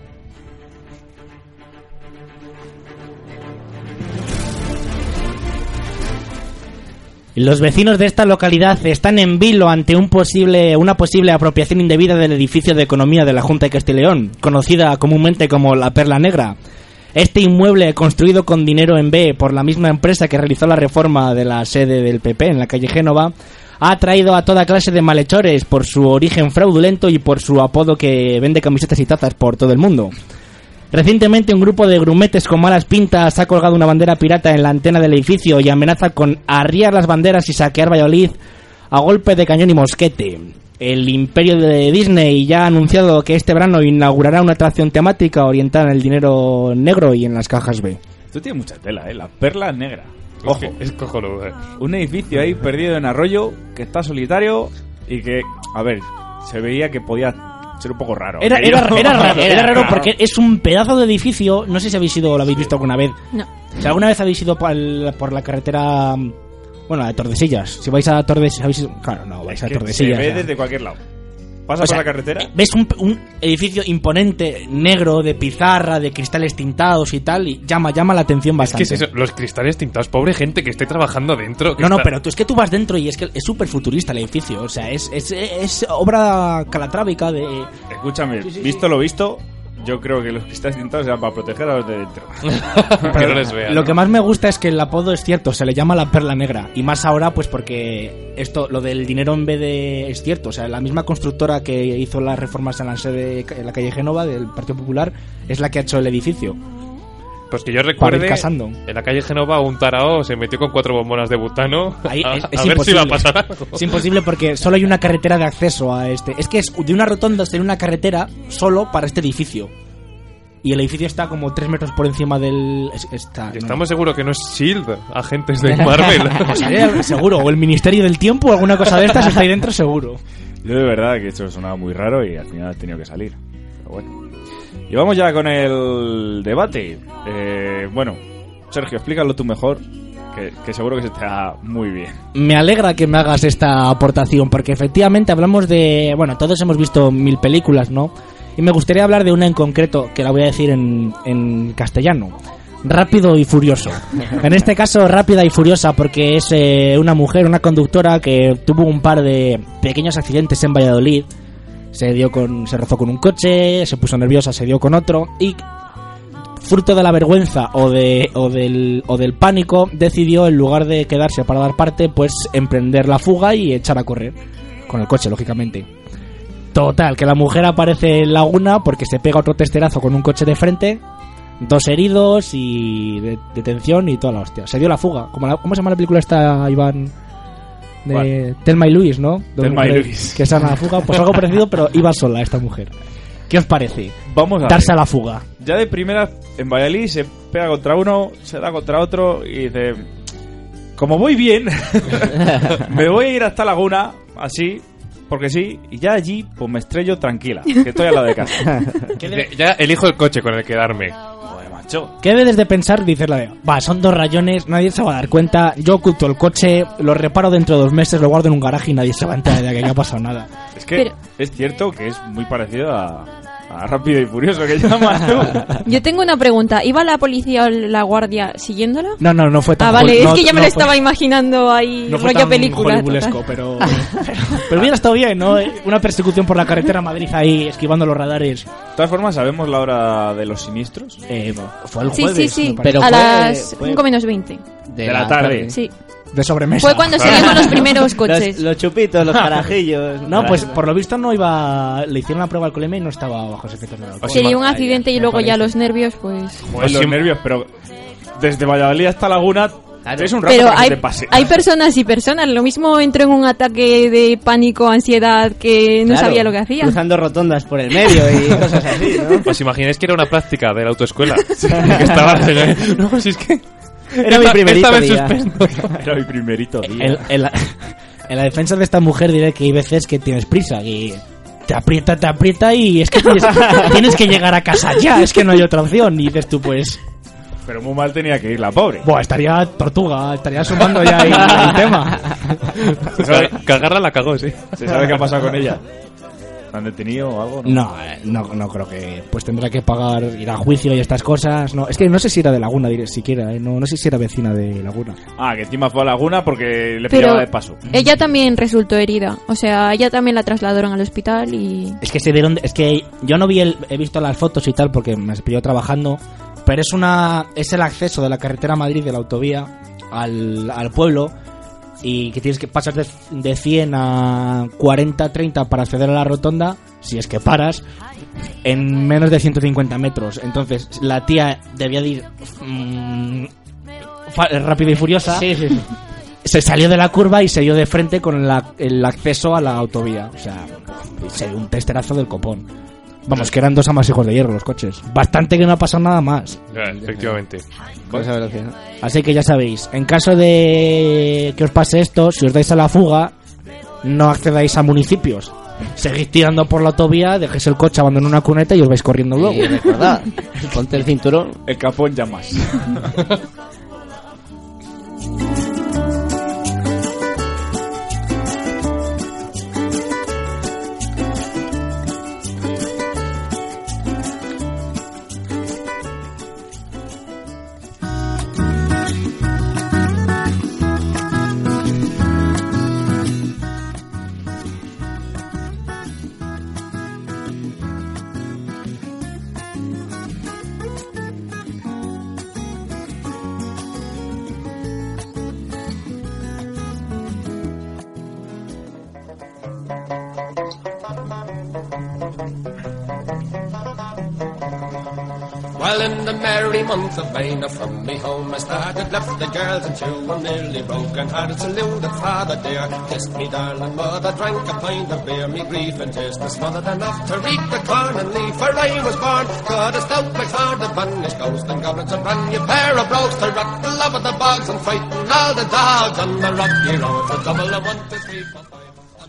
Los vecinos de esta localidad están en vilo ante un posible, una posible apropiación indebida del edificio de economía de la Junta de Castilla y León, conocida comúnmente como la Perla Negra. Este inmueble, construido con dinero en B por la misma empresa que realizó la reforma de la sede del P P en la calle Génova, ha atraído a toda clase de malhechores por su origen fraudulento y por su apodo que vende camisetas y tazas por todo el mundo. Recientemente un grupo de grumetes con malas pintas ha colgado una bandera pirata en la antena del edificio y amenaza con arriar las banderas y saquear Valladolid a golpe de cañón y mosquete. El imperio de Disney ya ha anunciado que este verano inaugurará una atracción temática orientada en el dinero negro y en las cajas B. Esto tiene mucha tela, ¿eh? La Perla Negra. Ojo, Ojo, es cojonudo, eh. un edificio ahí perdido en Arroyo, que está solitario y que, a ver, se veía que podía ser un poco raro. Era, aquello. era, era raro, era raro porque es un pedazo de edificio, no sé si habéis ido o lo habéis visto alguna vez. No. Si alguna vez habéis ido por, el- por la carretera, bueno, la de Tordesillas, si vais a Tordesillas, habéis ido- claro, no, vais Es a que Tordesillas. se ve ya. desde cualquier lado. Pasa O sea, por la carretera. Ves un, un edificio imponente, negro, de pizarra, de cristales tintados y tal, y llama, llama la atención ¿Qué bastante. es eso? Los cristales tintados, pobre gente que esté trabajando dentro. que No, no, está- pero tú es que tú vas dentro y es que es súper futurista el edificio, o sea, es, es, es obra calatrábica de... Escúchame, Sí, sí, sí. visto lo visto, yo creo que los cristales tintados eran para proteger a los de dentro. que no les vean. Lo ¿no? que más me gusta es que el apodo es cierto, se le llama la Perla Negra. Y más ahora, pues porque esto, lo del dinero en vez de... es cierto. O sea, la misma constructora que hizo las reformas en la sede en la calle Génova del Partido Popular es la que ha hecho el edificio. Pues que yo Para recuerde, ir casando. en la calle Genova un tarao se metió con cuatro bombonas de butano Ahí a, es, a es ver si imposible. va a pasar algo. Es imposible porque solo hay una carretera de acceso a este. Es que es de una rotonda hasta una carretera solo para este edificio. Y el edificio está como tres metros por encima del... es- Está, Y estamos seguros que no es SHIELD, agentes de Marvel. O sea, seguro, o el Ministerio del Tiempo o alguna cosa de estas está ahí dentro seguro. Yo de verdad que esto sonaba muy raro y al final ha tenido que salir. Pero bueno. Y vamos ya con el debate. Eh, bueno, Sergio, explícalo tú mejor, que, que seguro que se te da muy bien. Me alegra que me hagas esta aportación, porque efectivamente hablamos de... Bueno, todos hemos visto mil películas, ¿no? Y me gustaría hablar de una en concreto, que la voy a decir en, en castellano. Rápido y furioso. En este caso, rápida y furiosa porque es eh, una mujer, una conductora que tuvo un par de pequeños accidentes en Valladolid. Se dio con, se rozó con un coche, se puso nerviosa, se dio con otro y, fruto de la vergüenza o de o del o del pánico, decidió, en lugar de quedarse para dar parte, pues emprender la fuga y echar a correr con el coche, lógicamente. Total, que la mujer aparece en Laguna porque se pega otro testerazo con un coche de frente. Dos heridos y de, detención y toda la hostia. Se dio la fuga. Como la, ¿Cómo se llama la película esta, Iván? De ¿Cuál? Thelma y Louise, ¿no? Thelma y Louise. Que se llama la fuga. Pues algo parecido, pero iba sola esta mujer. ¿Qué os parece? Vamos a darse ver. a la fuga. Ya de primera, en Valladolid se pega contra uno, se da contra otro y dice... Como voy bien, me voy a ir hasta Laguna, así... Porque sí, y ya allí pues me estrello tranquila, que estoy al lado de casa. Ya elijo el coche con el que darme. Joder, macho. ¿Qué debes de pensar? Dices la de, va, son dos rayones, nadie se va a dar cuenta, yo oculto el coche, lo reparo dentro de dos meses, lo guardo en un garaje y nadie se va a enterar de que no ha pasado nada. Es que Pero... es cierto que es muy parecido a, a Rápido y Furioso, que llamas tú. Yo tengo una pregunta. ¿Iba la policía o la guardia siguiéndola? No, no, no fue tan... Ah, vale, no, es que ya me no lo fue, estaba imaginando ahí, no fue rollo tan película. hollywoodesco, pero, pero, pero hubiera estado bien, ¿no? Una persecución por la carretera a Madrid ahí, esquivando los radares. De todas formas, ¿sabemos la hora de los siniestros? Eh, fue el Sí, jueves, sí, sí, me parece. Pero a fue- las fue- cinco menos veinte. De la tarde. Sí. De sobremesa. Fue cuando se dieron los primeros coches. Los, los chupitos, los carajillos. No, pues por lo visto no iba... Le hicieron la prueba al alcoholemia y no estaba bajo los efectos del alcohol. Sería un accidente y me luego ya parece. los nervios, pues... Joder, los nervios, pero desde Valladolid hasta Laguna es un rato Pero para que hay, te pase. hay personas y personas. Lo mismo entró en un ataque de pánico, ansiedad, que no Claro, sabía lo que hacía. Cruzando rotondas por el medio y cosas así, ¿no? ¿Os imagináis que era una práctica de la autoescuela? Que estaba... No, si es que... Era mi esta- primerito esta vez día. suspendo. Era mi primerito día. En, en la, en la defensa de esta mujer diré que hay veces que tienes prisa y te aprieta, te aprieta y es que tienes, tienes que llegar a casa ya, es que no hay otra opción. Y dices tú, pues, Pero muy mal tenía que ir la pobre. buah, estaría tortuga, estaría sumando ya ahí el tema. ¿Se sabe, Cagarla la cagó, sí. ¿Se sabe qué ha pasado con ella? ¿La han detenido o algo? No, eh, no, no creo que... Pues tendrá que pagar, ir a juicio y estas cosas. No, es que no sé si era de Laguna, diré, siquiera, eh, no, no sé si era vecina de Laguna. Ah, que encima fue a Laguna porque le Pero pillaba de paso. ella también resultó herida. O sea, ella también la trasladaron al hospital y... Es que se dieron... Es que yo no vi el... He visto las fotos y tal porque me pilló trabajando. Pero es una... Es el acceso de la carretera a Madrid, de la autovía, al, al pueblo. Y que tienes que pasar de, de cien a cuarenta, treinta para acceder a la rotonda, si es que paras, en menos de ciento cincuenta metros. Entonces la tía debía de ir mmm, fa- rápida y furiosa. Sí, sí, sí. Se salió de la curva y se dio de frente con la- el acceso a la autovía. O sea, se dio un testerazo del copón. Vamos, que eran dos amasijos de hierro los coches. Bastante que no ha pasado nada más. Ya, efectivamente. Con esa velocidad. Así que ya sabéis, en caso de que os pase esto, si os dais a la fuga, no accedáis a municipios. Seguid tirando por la autovía, dejéis el coche, abandonad una cuneta y os vais corriendo luego. Y recordad, ponte el cinturón. El capón ya más. Well, in the merry month of May, now from me home I started, left the girls and two, I'm nearly broken hearted, saluted father dear, kissed me darling mother, drank a pint of beer, me grief and tears was smothered enough to reap the corn and leaf, for I was born, God a stout like sword, the banished ghost and goblins, a brand new pair of brogues to rock the love of the bogs and frighten all the dogs on the rocky road, for double a one, two, three, four, five.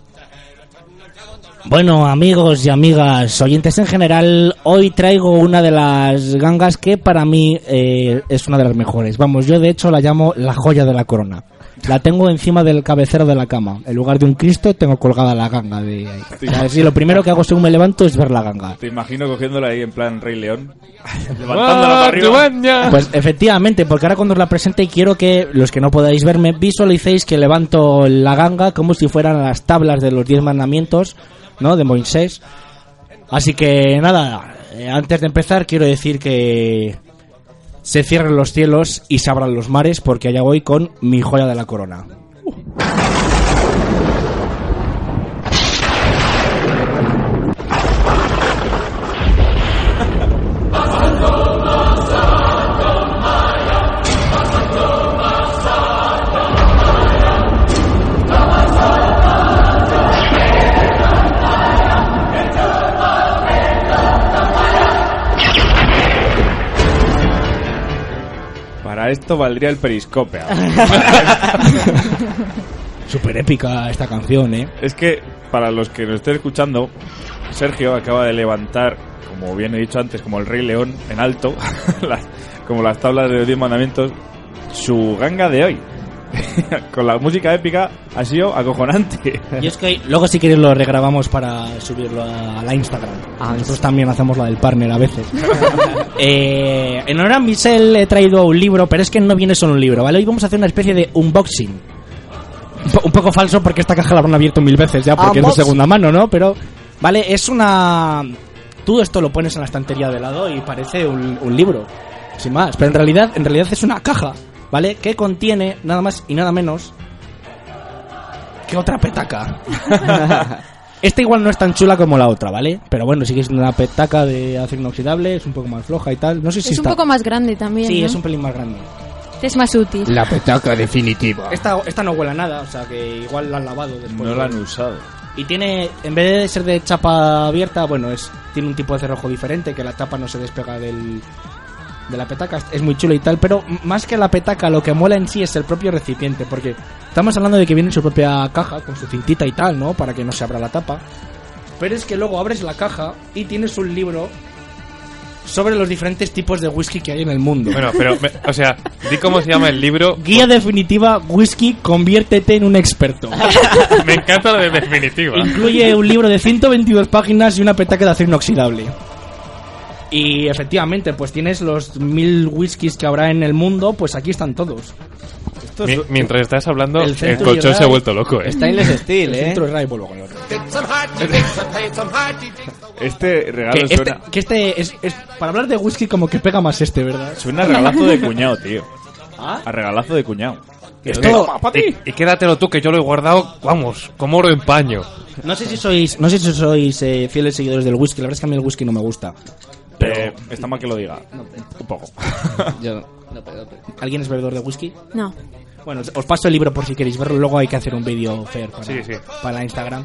Bueno, amigos y amigas, oyentes en general, hoy traigo una de las gangas que para mí eh, es una de las mejores. Vamos, yo de hecho la llamo la joya de la corona. la tengo encima del cabecero de la cama. En lugar de un Cristo, tengo colgada la ganga de ahí. O sea, sí, lo primero que hago según me levanto es ver la ganga. Te imagino cogiéndola ahí en plan Rey León, levantándola para arriba. Pues efectivamente, porque ahora cuando os la presente quiero que los que no podáis verme visualicéis que levanto la ganga como si fueran las tablas de los diez mandamientos, ¿no? De Moisés. Así que nada, eh, antes de empezar quiero decir que se cierren los cielos y se abran los mares, porque allá voy con mi joya de la corona. Uh. Para esto valdría el periscope. Súper épica esta canción, ¿eh? Es que, para los que nos estén escuchando, Sergio acaba de levantar, como bien he dicho antes, como el Rey León en alto, las, como las tablas de los diez mandamientos, su ganga de hoy. Con la música épica ha sido acojonante. Y es que luego si queréis lo regrabamos para subirlo a la Instagram. Ah, nosotros también hacemos la del partner a veces. eh, en honor a Michelle he traído un libro, pero es que no viene solo un libro, ¿vale? Hoy vamos a hacer una especie de unboxing. Un, po- un poco falso porque esta caja la habrán abierto mil veces ya, porque Unbox. Es de segunda mano, ¿no? Pero, vale, es una... Tú esto lo pones en la estantería de lado y parece un, un libro, sin más. Pero en realidad, en realidad es una caja, ¿vale? Que contiene nada más y nada menos que otra petaca. Esta igual no es tan chula como la otra, ¿vale? Pero bueno, sí que es una petaca de acero inoxidable, es un poco más floja y tal. No sé si es está... un poco más grande también, Sí, ¿no? es un pelín más grande. Es más útil. La petaca definitiva. Esta, esta no huele a nada, o sea que igual la han lavado después. No la de... han usado. Y tiene, en vez de ser de chapa abierta, bueno, es tiene un tipo de cerrojo diferente, que la tapa no se despega del... de la petaca, es muy chulo y tal, pero más que la petaca lo que mola en sí es el propio recipiente, porque estamos hablando de que viene en su propia caja con su cintita y tal, ¿no? Para que no se abra la tapa, pero es que luego abres la caja y tienes un libro sobre los diferentes tipos de whisky que hay en el mundo. Bueno, pero, me, o sea, di cómo se llama el libro. Guía definitiva, whisky, conviértete en un experto. Me encanta lo de definitiva. Incluye un libro de ciento veintidós páginas y una petaca de acero inoxidable. Y efectivamente, pues tienes los mil whiskies que habrá en el mundo, pues aquí están todos. Mi, mientras estás hablando, el, el colchón Ray se ha vuelto loco, ¿eh? Stainless Steel, el ¿eh? centro de Ray, vuelvo con el otro. Este regalo Que este, suena... que este es, es... Para hablar de whisky como que pega más este, ¿verdad? Suena a regalazo de cuñado, tío. ¿Ah? A regalazo de cuñado. Esto... Y, y quédatelo tú, que yo lo he guardado, vamos, como oro en paño. No sé si sois, no sé si sois eh, fieles seguidores del whisky. La verdad es que a mí el whisky no me gusta. Pero eh, está mal que lo diga. Un poco. Yo no, pero, pero. ¿Alguien es bebedor de whisky? No. Bueno, os paso el libro por si queréis verlo. Luego hay que hacer un vídeo fair para, sí, sí. para Instagram.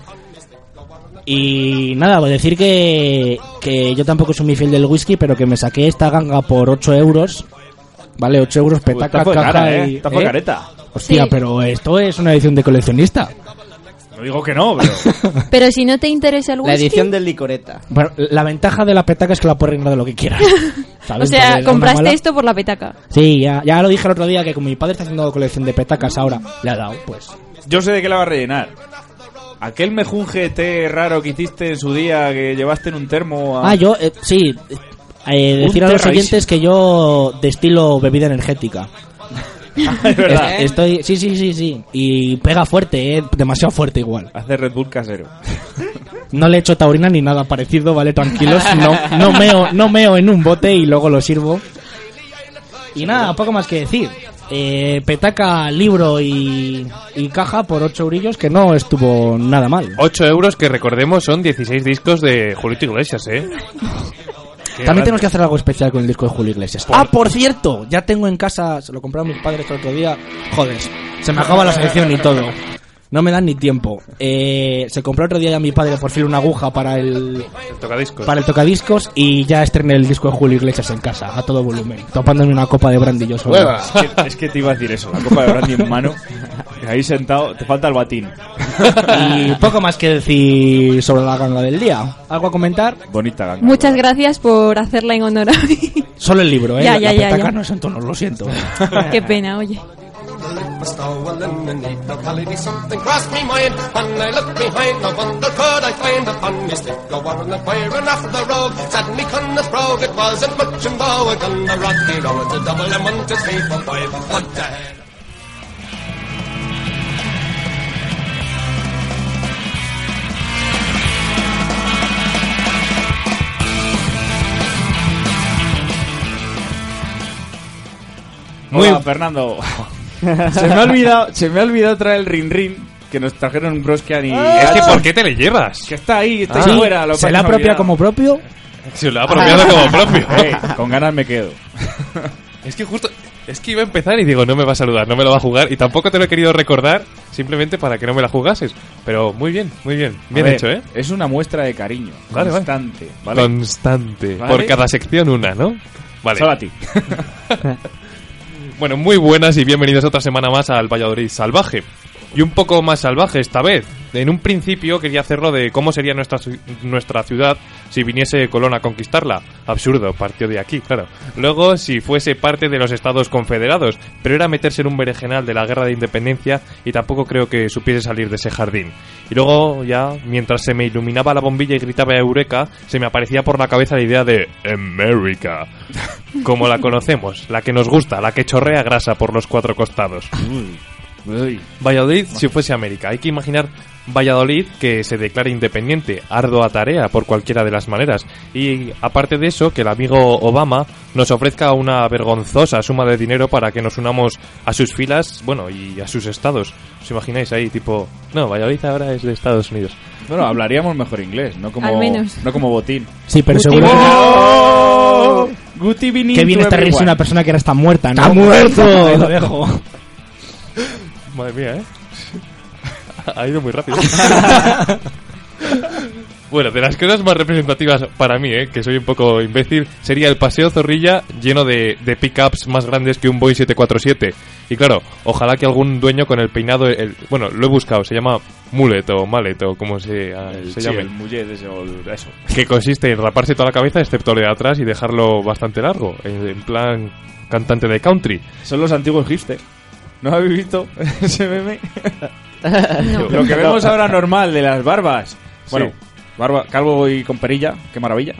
Y nada, voy a decir que, que yo tampoco soy muy fiel del whisky, pero que me saqué esta ganga por ocho euros. Vale, ocho euros, petaca, Uy, caja cara, y... ¿eh? Está por ¿eh? careta. Hostia, Sí. pero esto es una edición de coleccionista. No digo que no, pero... Pero si no te interesa el whisky... La edición del licoreta. Bueno, la ventaja de la petaca es que la puedes rellenar de lo que quieras. ¿Sabes? O sea, Entonces, compraste mala... esto por la petaca. Sí, ya, ya lo dije el otro día, que como mi padre está haciendo colección de petacas ahora, le ha dado, pues... Yo sé de qué la va a rellenar. Aquel mejunje té raro que hiciste en su día, que llevaste en un termo a... Ah, yo, eh, sí... Eh, decir a los oyentes que yo destilo bebida energética. Es verdad. Est- Estoy, sí, sí, sí, sí. Y pega fuerte, eh, demasiado fuerte igual. Hace Red Bull casero. No le echo taurina ni nada parecido, vale, tranquilos. No, no meo, no meo en un bote y luego lo sirvo. Y nada, poco más que decir. Eh, petaca, libro y, y caja por ocho eurillos, que no estuvo nada mal. ocho euros que recordemos son dieciséis discos de Julito Iglesias, ¿eh? Qué También grande. tenemos que hacer algo especial con el disco de Julio Iglesias. Ah, por cierto, ya tengo en casa, se lo compraron mis padres el otro día. Joder, se me acaba la selección y todo. No me dan ni tiempo. Eh, se compró otro día ya mi padre por fin una aguja para el, El tocadiscos. para el tocadiscos y ya estrené el disco de Julio Iglesias en casa, a todo volumen, topándome una copa de brandy yo solo. Hueva. Es que, es que te iba a decir eso, la copa de brandy en mano, ahí sentado, te falta el batín. Y poco más que decir sobre la ganga del día. ¿Algo a comentar? Bonita ganga. Muchas gracias por hacerla en honor a mí. Solo el libro, ¿eh? Ya, la ya, la ya, petaca ya. no es en tono, lo siento. Qué pena, oye. a stowel in the need. Now Callie, something crossed me mind, and I looked behind. No wonder could I find upon me stick a warren and firing off the road. Suddenly Connor's brogue, it wasn't much in bow. On the rocky road to double and one to three for five. What the hell? Muy Hola, Fernando. se me ha olvidado, se me ha olvidado traer el rin rin que nos trajeron Broskian y ah, es que ¿por qué te le llevas? Que está ahí, está ah, ahí fuera. Lo ¿Se la apropia como propio? Se lo ha apropiado como propio. Hey, con ganas me quedo. Es que justo es que iba a empezar y digo, no me va a saludar, no me lo va a jugar y tampoco te lo he querido recordar simplemente para que no me la jugases. Pero muy bien, muy bien, bien ver, hecho, ¿eh? Es una muestra de cariño, vale, constante, vale. Constante, ¿Vale? Por cada sección una, ¿no? Vale. Solo a ti. Bueno, muy buenas y bienvenidos otra semana más al Valladolid Salvaje. Y un poco más salvaje esta vez. En un principio quería hacerlo de cómo sería nuestra nuestra ciudad si viniese Colón a conquistarla. Absurdo, partió de aquí, claro. Luego, si fuese parte de los Estados Confederados. Pero era meterse en un berenjenal de la Guerra de Independencia y tampoco creo que supiese salir de ese jardín. Y luego, ya, mientras se me iluminaba la bombilla y gritaba Eureka, se me aparecía por la cabeza la idea de América. Como la conocemos, la que nos gusta, la que chorrea grasa por los cuatro costados. Uy. Valladolid si fuese América. Hay que imaginar Valladolid que se declare independiente, ardua tarea por cualquiera de las maneras. Y aparte de eso, que el amigo Obama nos ofrezca una vergonzosa suma de dinero para que nos unamos a sus filas, bueno, y a sus estados. ¿Os imagináis ahí, tipo, no, Valladolid ahora es de Estados Unidos? Bueno, hablaríamos mejor inglés, no como, Al menos. no como botín. Sí, pero Guti seguro que... ¡Oh! Guti Vini Qué bien to está reírse everyone. una persona que ahora está muerta, ¿no? ¡Está muerto! Ahí lo dejo. Madre mía, ¿eh? Ha ido muy rápido. Bueno, de las cosas más representativas para mí, ¿eh? Que soy un poco imbécil, sería el Paseo Zorrilla lleno de, de pick-ups más grandes que un Boeing siete cuatro siete. Y claro, ojalá que algún dueño con el peinado... El, bueno, lo he buscado, se llama mullet o mallet o como se, El, se sí, llame. el mullet, ese, o el- eso. Que consiste en raparse toda la cabeza excepto lo de atrás y dejarlo bastante largo, en, en plan cantante de country. Son los antiguos hipsters. ¿No habéis visto ese meme? No. Lo que vemos ahora normal de las barbas. Bueno, Sí. barba, calvo y con perilla, qué maravilla.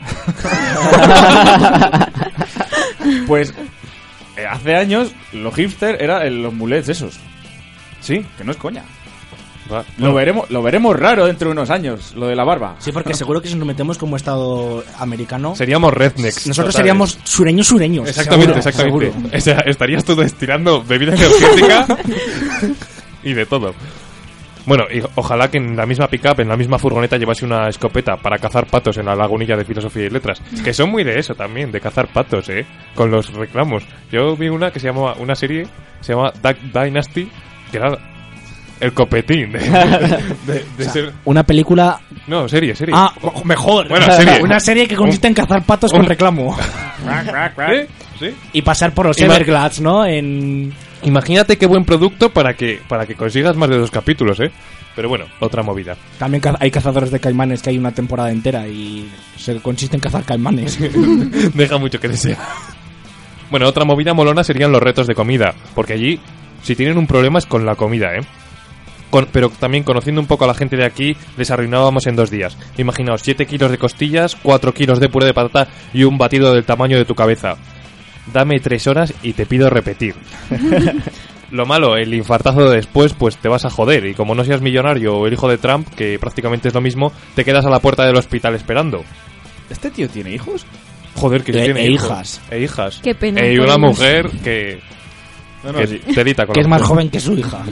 Pues eh, hace años los hipsters eran los mulets esos. ¿Sí? Que no es coña. Va. Lo veremos, lo veremos raro dentro de unos años, lo de la barba. Sí, porque seguro que si nos metemos como Estado americano, Seríamos rednecks. nosotros totales. seríamos sureños sureños. Exactamente, seguro, exactamente. seguro. O sea, estarías tú destilando bebida energética y de todo. Bueno, y ojalá que en la misma pick-up, en la misma furgoneta, llevase una escopeta para cazar patos en la lagunilla de Filosofía y Letras. Que son muy de eso también, de cazar patos, ¿eh? Con los reclamos. Yo vi una que se llama, una serie, se llama Duck Dynasty, que era el copetín de, de- de- de ser... Una película... No, serie, serie. Ah, o- mejor. Bueno, serie. Una serie que consiste en cazar patos un- con reclamo. ¿Eh? ¿Sí? Y pasar por los Ima- Everglades, ¿no? En... Imagínate qué buen producto para que para que consigas más de dos capítulos, ¿eh? Pero bueno, otra movida. También ca- hay cazadores de caimanes que hay una temporada entera y se consiste en cazar caimanes. Deja mucho que desear. Bueno, otra movida molona serían los retos de comida, porque allí, si tienen un problema es con la comida, ¿eh? Con- pero también conociendo un poco a la gente de aquí, les arruinábamos en dos días. Imaginaos, siete kilos de costillas, cuatro kilos de puré de patata y un batido del tamaño de tu cabeza. Dame tres horas y te pido repetir. Lo malo, el infartazo de después, pues te vas a joder. Y como no seas millonario o el hijo de Trump, que prácticamente es lo mismo, te quedas a la puerta del hospital esperando. ¿Este tío tiene hijos? Joder, que E- tiene e hijos. hijas. E hijas. Qué pena, Y una podemos. mujer que... No, no, que sí. telita con que es los más dos. joven que su hija.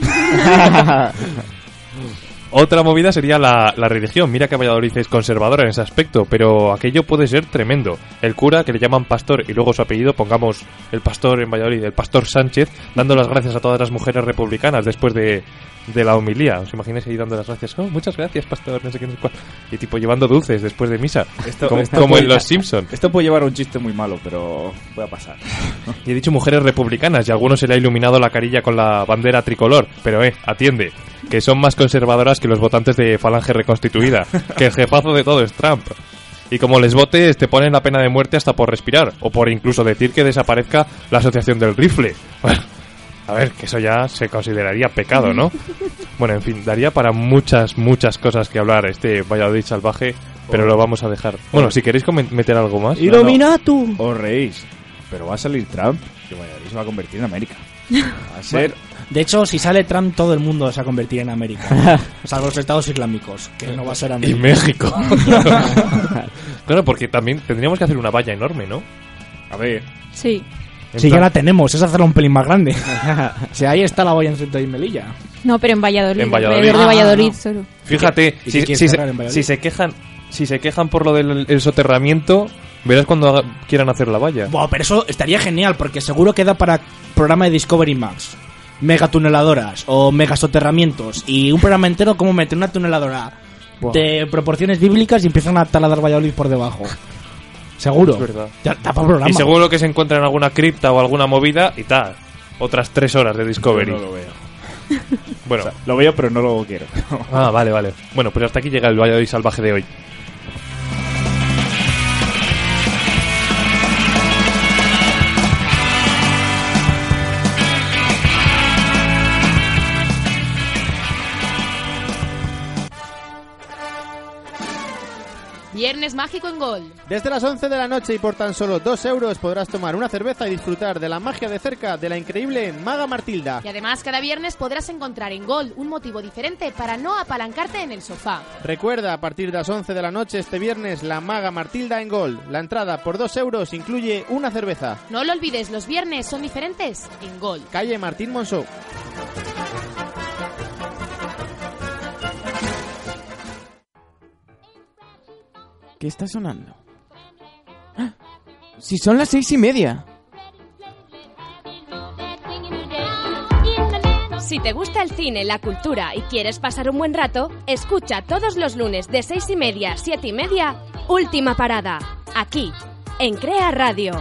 Otra movida sería la, la religión. Mira que Valladolid es conservadora en ese aspecto, pero aquello puede ser tremendo. El cura, que le llaman pastor y luego su apellido, pongamos el pastor en Valladolid, el pastor Sánchez, dando las gracias a todas las mujeres republicanas después de, de la homilía. ¿Os imagináis ahí dando las gracias? Oh, muchas gracias, pastor, no sé qué, no sé cuál. Y tipo llevando dulces después de misa. Esto- como esto como en puede- Los Simpson. Esto puede llevar a un chiste muy malo, pero puede pasar. Y he dicho mujeres republicanas y a algunos se le ha iluminado la carilla con la bandera tricolor. Pero eh, atiende, que son más conservadoras que los votantes de Falange Reconstituida. Que el jefazo de todo es Trump. Y como les votes, te ponen la pena de muerte hasta por respirar. O por incluso decir que desaparezca la asociación del rifle. Bueno, A ver, que eso ya se consideraría pecado, ¿no? Bueno, en fin, daría para muchas, muchas cosas que hablar este Valladolid salvaje, pero lo vamos a dejar. Bueno, si queréis comen- meter algo más. ¡Illuminatum! Os reís, pero va a salir Trump, que Valladolid se va a convertir en América. Va a ser... De hecho, si sale Trump, todo el mundo se va a convertir en América. Salvo los Estados Islámicos, que no va a ser Y América. México. Claro, porque también tendríamos que hacer una valla enorme, ¿no? A ver, Sí. En Si plan- ya la tenemos, es hacerla un pelín más grande. O sea, ahí está la boya en Centro y Melilla. No, pero en Valladolid. En Valladolid. Alrededor de Ah, Valladolid no. solo. Fíjate, ¿Y qué si, quieres si se, cerrar en Valladolid? si se quejan, si se quejan por lo del el soterramiento, verás cuando haga- quieran hacer la valla. Buah, pero eso estaría genial, porque seguro que da para programa de Discovery Max. Megatuneladoras o megasoterramientos. Y un programa entero como meter una tuneladora Buah. de proporciones bíblicas y empiezan a taladrar Valladolid por debajo. Seguro. Es verdad. Ya, da para programa. Y seguro que se encuentra en alguna cripta o alguna movida y tal. Otras tres horas de Discovery. yo no lo veo. Bueno, O sea, lo veo, pero no lo quiero. ah, vale, vale. Bueno, pues hasta aquí llega el Valladolid salvaje de hoy. Viernes mágico en Gol. Desde las once de la noche y por tan solo dos euros podrás tomar una cerveza y disfrutar de la magia de cerca de la increíble Maga Martilda. Y además cada viernes podrás encontrar en Gol un motivo diferente para no apalancarte en el sofá. Recuerda, a partir de las once de la noche este viernes, la Maga Martilda en Gol. La entrada por dos euros incluye una cerveza. No lo olvides, los viernes son diferentes en Gol. Calle Martín Monzó. ¿Qué está sonando? ¡Ah! Si son las seis y media. Si te gusta el cine, la cultura y quieres pasar un buen rato, escucha todos los lunes de seis y media a siete y media, Última Parada, aquí, en Crea Radio.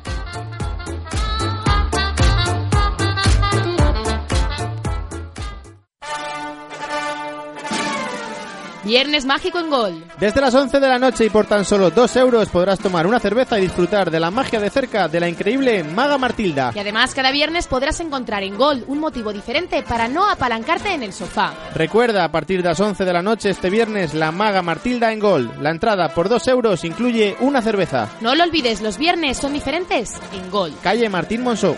Viernes mágico en Gol. Desde las once de la noche y por tan solo dos euros podrás tomar una cerveza y disfrutar de la magia de cerca de la increíble Maga Martilda. Y además cada viernes podrás encontrar en Gol un motivo diferente para no apalancarte en el sofá. Recuerda, a partir de las once de la noche este viernes, la Maga Martilda en Gol. La entrada por dos euros incluye una cerveza. No lo olvides, los viernes son diferentes en Gol. Calle Martín Monzó.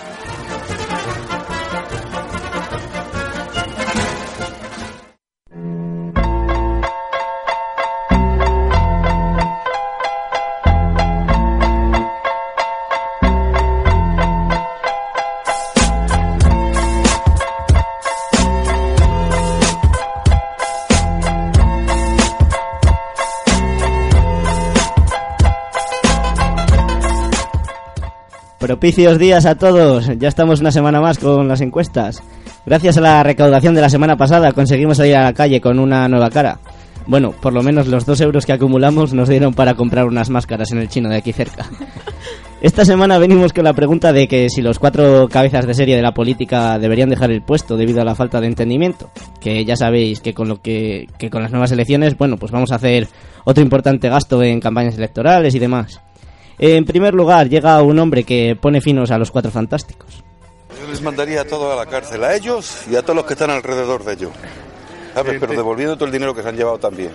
Propicios días a todos, ya estamos una semana más con las encuestas. Gracias a la recaudación de la semana pasada conseguimos salir a la calle con una nueva cara. Bueno, por lo menos los dos euros que acumulamos nos dieron para comprar unas máscaras en el chino de aquí cerca. Esta semana venimos con la pregunta de que si los cuatro cabezas de serie de la política deberían dejar el puesto debido a la falta de entendimiento. Que ya sabéis que con lo que, que con las nuevas elecciones, bueno, pues vamos a hacer otro importante gasto en campañas electorales y demás. En primer lugar, llega un hombre que pone finos a los Cuatro Fantásticos. Yo les mandaría a todos a la cárcel, a ellos y a todos los que están alrededor de ellos. ¿Sabes? Pero devolviendo todo el dinero que se han llevado también.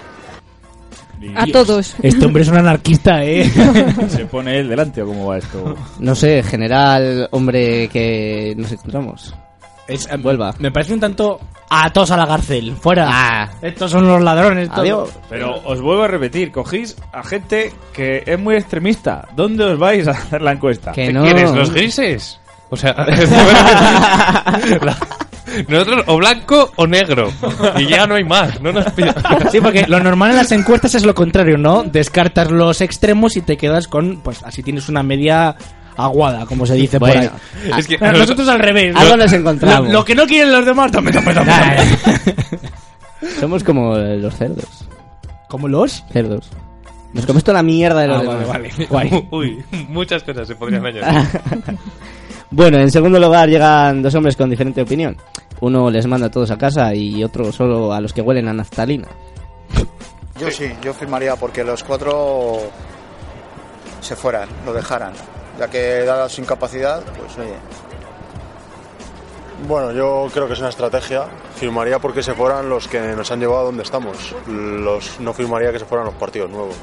A todos. Este hombre es un anarquista, ¿eh? ¿Se pone él delante o cómo va esto? No sé, general, hombre que nos encontramos. Es, eh, Vuelva. Me parece un tanto a todos a la cárcel. Fuera. Ah. Estos son los ladrones. todo. Adiós. Pero os vuelvo a repetir, cogís a gente que es muy extremista. ¿Dónde os vais a hacer la encuesta? Que ¿Qué no. quieres? ¿Los grises? O sea, la- nosotros o blanco o negro. Y ya no hay más. No nos pida- Sí, porque lo normal en las encuestas es lo contrario, ¿no? Descartas los extremos y te quedas con, pues así tienes una media aguada, como se dice Bueno, por ahí. es que Pero nosotros al revés. Algo Lo- nos encontramos. Lo, lo que no quieren los demás, tome, tome, tome, tome. Somos como eh, los cerdos. ¿Como los? Cerdos. Nos comes toda la mierda de los Ah, demás. vale, vale. Guay. Uy, muchas cosas se podrían añadir. Bueno, en segundo lugar llegan dos hombres con diferente opinión. Uno les manda a todos a casa y otro solo a los que huelen a naftalina. Yo sí, yo firmaría porque los cuatro se fueran, lo dejaran. Ya que dada su incapacidad, pues oye, Bueno, yo creo que es una estrategia. Firmaría porque se fueran los que nos han llevado a donde estamos. Los, no firmaría que se fueran los partidos nuevos.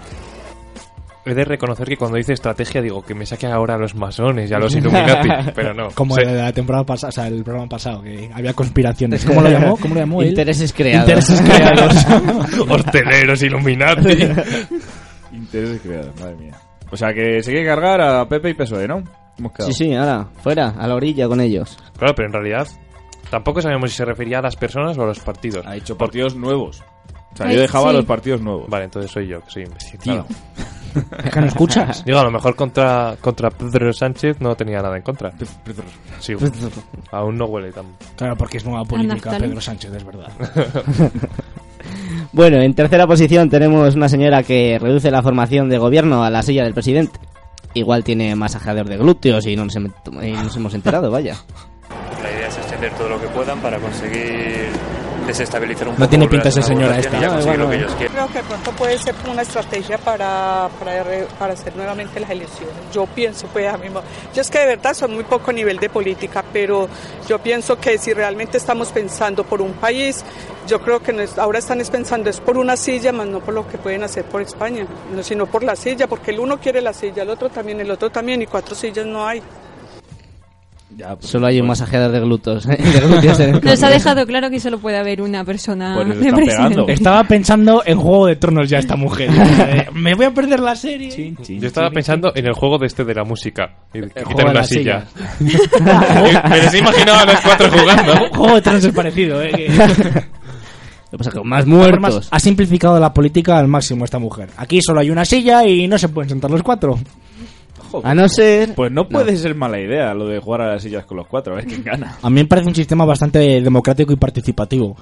He de reconocer que cuando dice estrategia digo que me saque ahora a los masones y a los Illuminati, pero no. Como Sí. el de la temporada pasada, o sea, el programa pasado, que había conspiraciones. ¿Cómo lo llamó? ¿Cómo lo llamó él? Intereses creados. Intereses creados. Hosteleros Illuminati. Intereses creados, madre mía. O sea que se quiere cargar a P P y P S O E, ¿no? Hemos quedado. Sí, sí, ahora, fuera, a la orilla con ellos. Claro, pero en realidad tampoco sabemos si se refería a las personas o a los partidos. Ha dicho partidos nuevos. O sea, Ay, yo dejaba sí. los partidos nuevos. Vale, entonces soy yo, que soy imbécil. Tío. ¿Es que no escuchas? Digo, a lo mejor contra, contra Pedro Sánchez no tenía nada en contra. Sí, aún no huele tan... Claro, porque es nueva política, Naftali. Pedro Sánchez, es verdad. Bueno, en tercera posición tenemos una señora que reduce la formación de gobierno a la silla del presidente. Igual tiene masajeador de glúteos y no nos, hem- y nos hemos enterado, vaya. La idea es extender todo lo que puedan para conseguir desestabilizar un poco. No tiene volver a pinta esa hacer una señora votación esta. y ya No, conseguir igual lo que no. ellos quieren. Creo que de pronto puede ser una estrategia para, para, re- para hacer nuevamente las elecciones. Yo pienso, pues a mí, mo- yo es que de verdad soy muy poco nivel de política, pero yo pienso que si realmente estamos pensando por un país, yo creo que no es- ahora están es pensando es por una silla, más no por lo que pueden hacer por España, no, sino por la silla, porque el uno quiere la silla, el otro también, el otro también, y cuatro sillas no hay. Ya, pues, Solo hay un masajeador de glúteos. de glúteos en el Nos ha Congreso. dejado claro que solo puede haber una persona Pues les de están presidente. pegando. Estaba pensando en Juego de Tronos ya esta mujer. Eh, Me voy a perder la serie. Yo estaba pensando en el juego de este de la música. Y quitar juego de una la silla. silla. Me los he imaginado a los cuatro jugando. Juego de Tronos es parecido, eh. que- Lo que pasa es que más muertos. Ha simplificado la política al máximo esta mujer. Aquí solo hay una silla y no se pueden sentar los cuatro. A no ser... Pues no puede ser mala idea lo de jugar a las sillas con los cuatro, a ver quién gana. A mí me parece un sistema bastante democrático y participativo.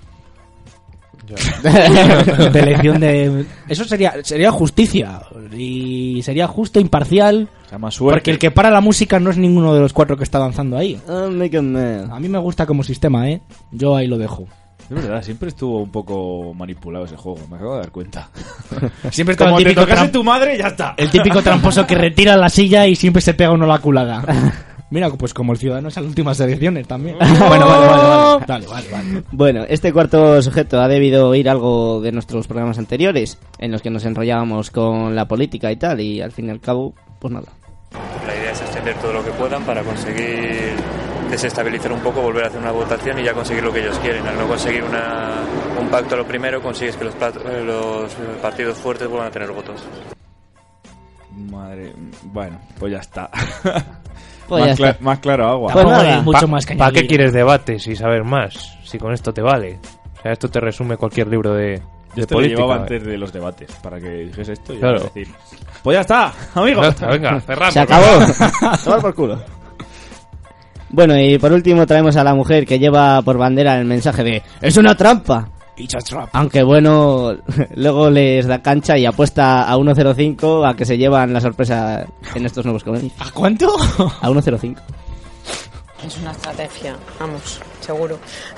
De elección de... Eso sería sería justicia. Y sería justo, imparcial. Se llama suerte. Porque el que para la música no es ninguno de los cuatro que está danzando ahí. Oh, make a man. A mí me gusta como sistema, ¿eh? Yo ahí lo dejo. Es verdad, siempre estuvo un poco manipulado ese juego, me acabo de dar cuenta. Siempre está Como el te típico tocase tram- tu madre, ya está. El típico tramposo que retira la silla y siempre se pega uno la culada. Mira, pues como el Ciudadanos en las últimas elecciones también. Bueno, vale, vale, vale. Vale, vale, vale. Bueno, este cuarto sujeto ha debido oír algo de nuestros programas anteriores, en los que nos enrollábamos con la política y tal, y al fin y al cabo, pues nada. La idea es extender todo lo que puedan para conseguir desestabilizar un poco, volver a hacer una votación y ya conseguir lo que ellos quieren. Al no conseguir una, un pacto a lo primero, consigues que los, plat- eh, los partidos fuertes vuelvan a tener votos. Madre, bueno, pues ya está. Pues más, ya cla- está. más claro agua. Pues nada. hay mucho más que ¿Para qué añadir. quieres debates y saber más? Si con esto te vale. O sea, esto te resume cualquier libro de, Yo de esto lo política. llevaba antes de los debates, para que dijese esto y Claro. ya decir. Pues ya está, amigos. Ya está, venga, cerramos. Se acabó. Tomar por culo. Bueno, y por último traemos a la mujer que lleva por bandera el mensaje de ¡es una trampa! It's a trap. Aunque bueno, luego les da cancha y apuesta a uno cero cinco a que se llevan la sorpresa en estos nuevos comicios. ¿A cuánto? A uno cero cinco. Es una estrategia, vamos, seguro.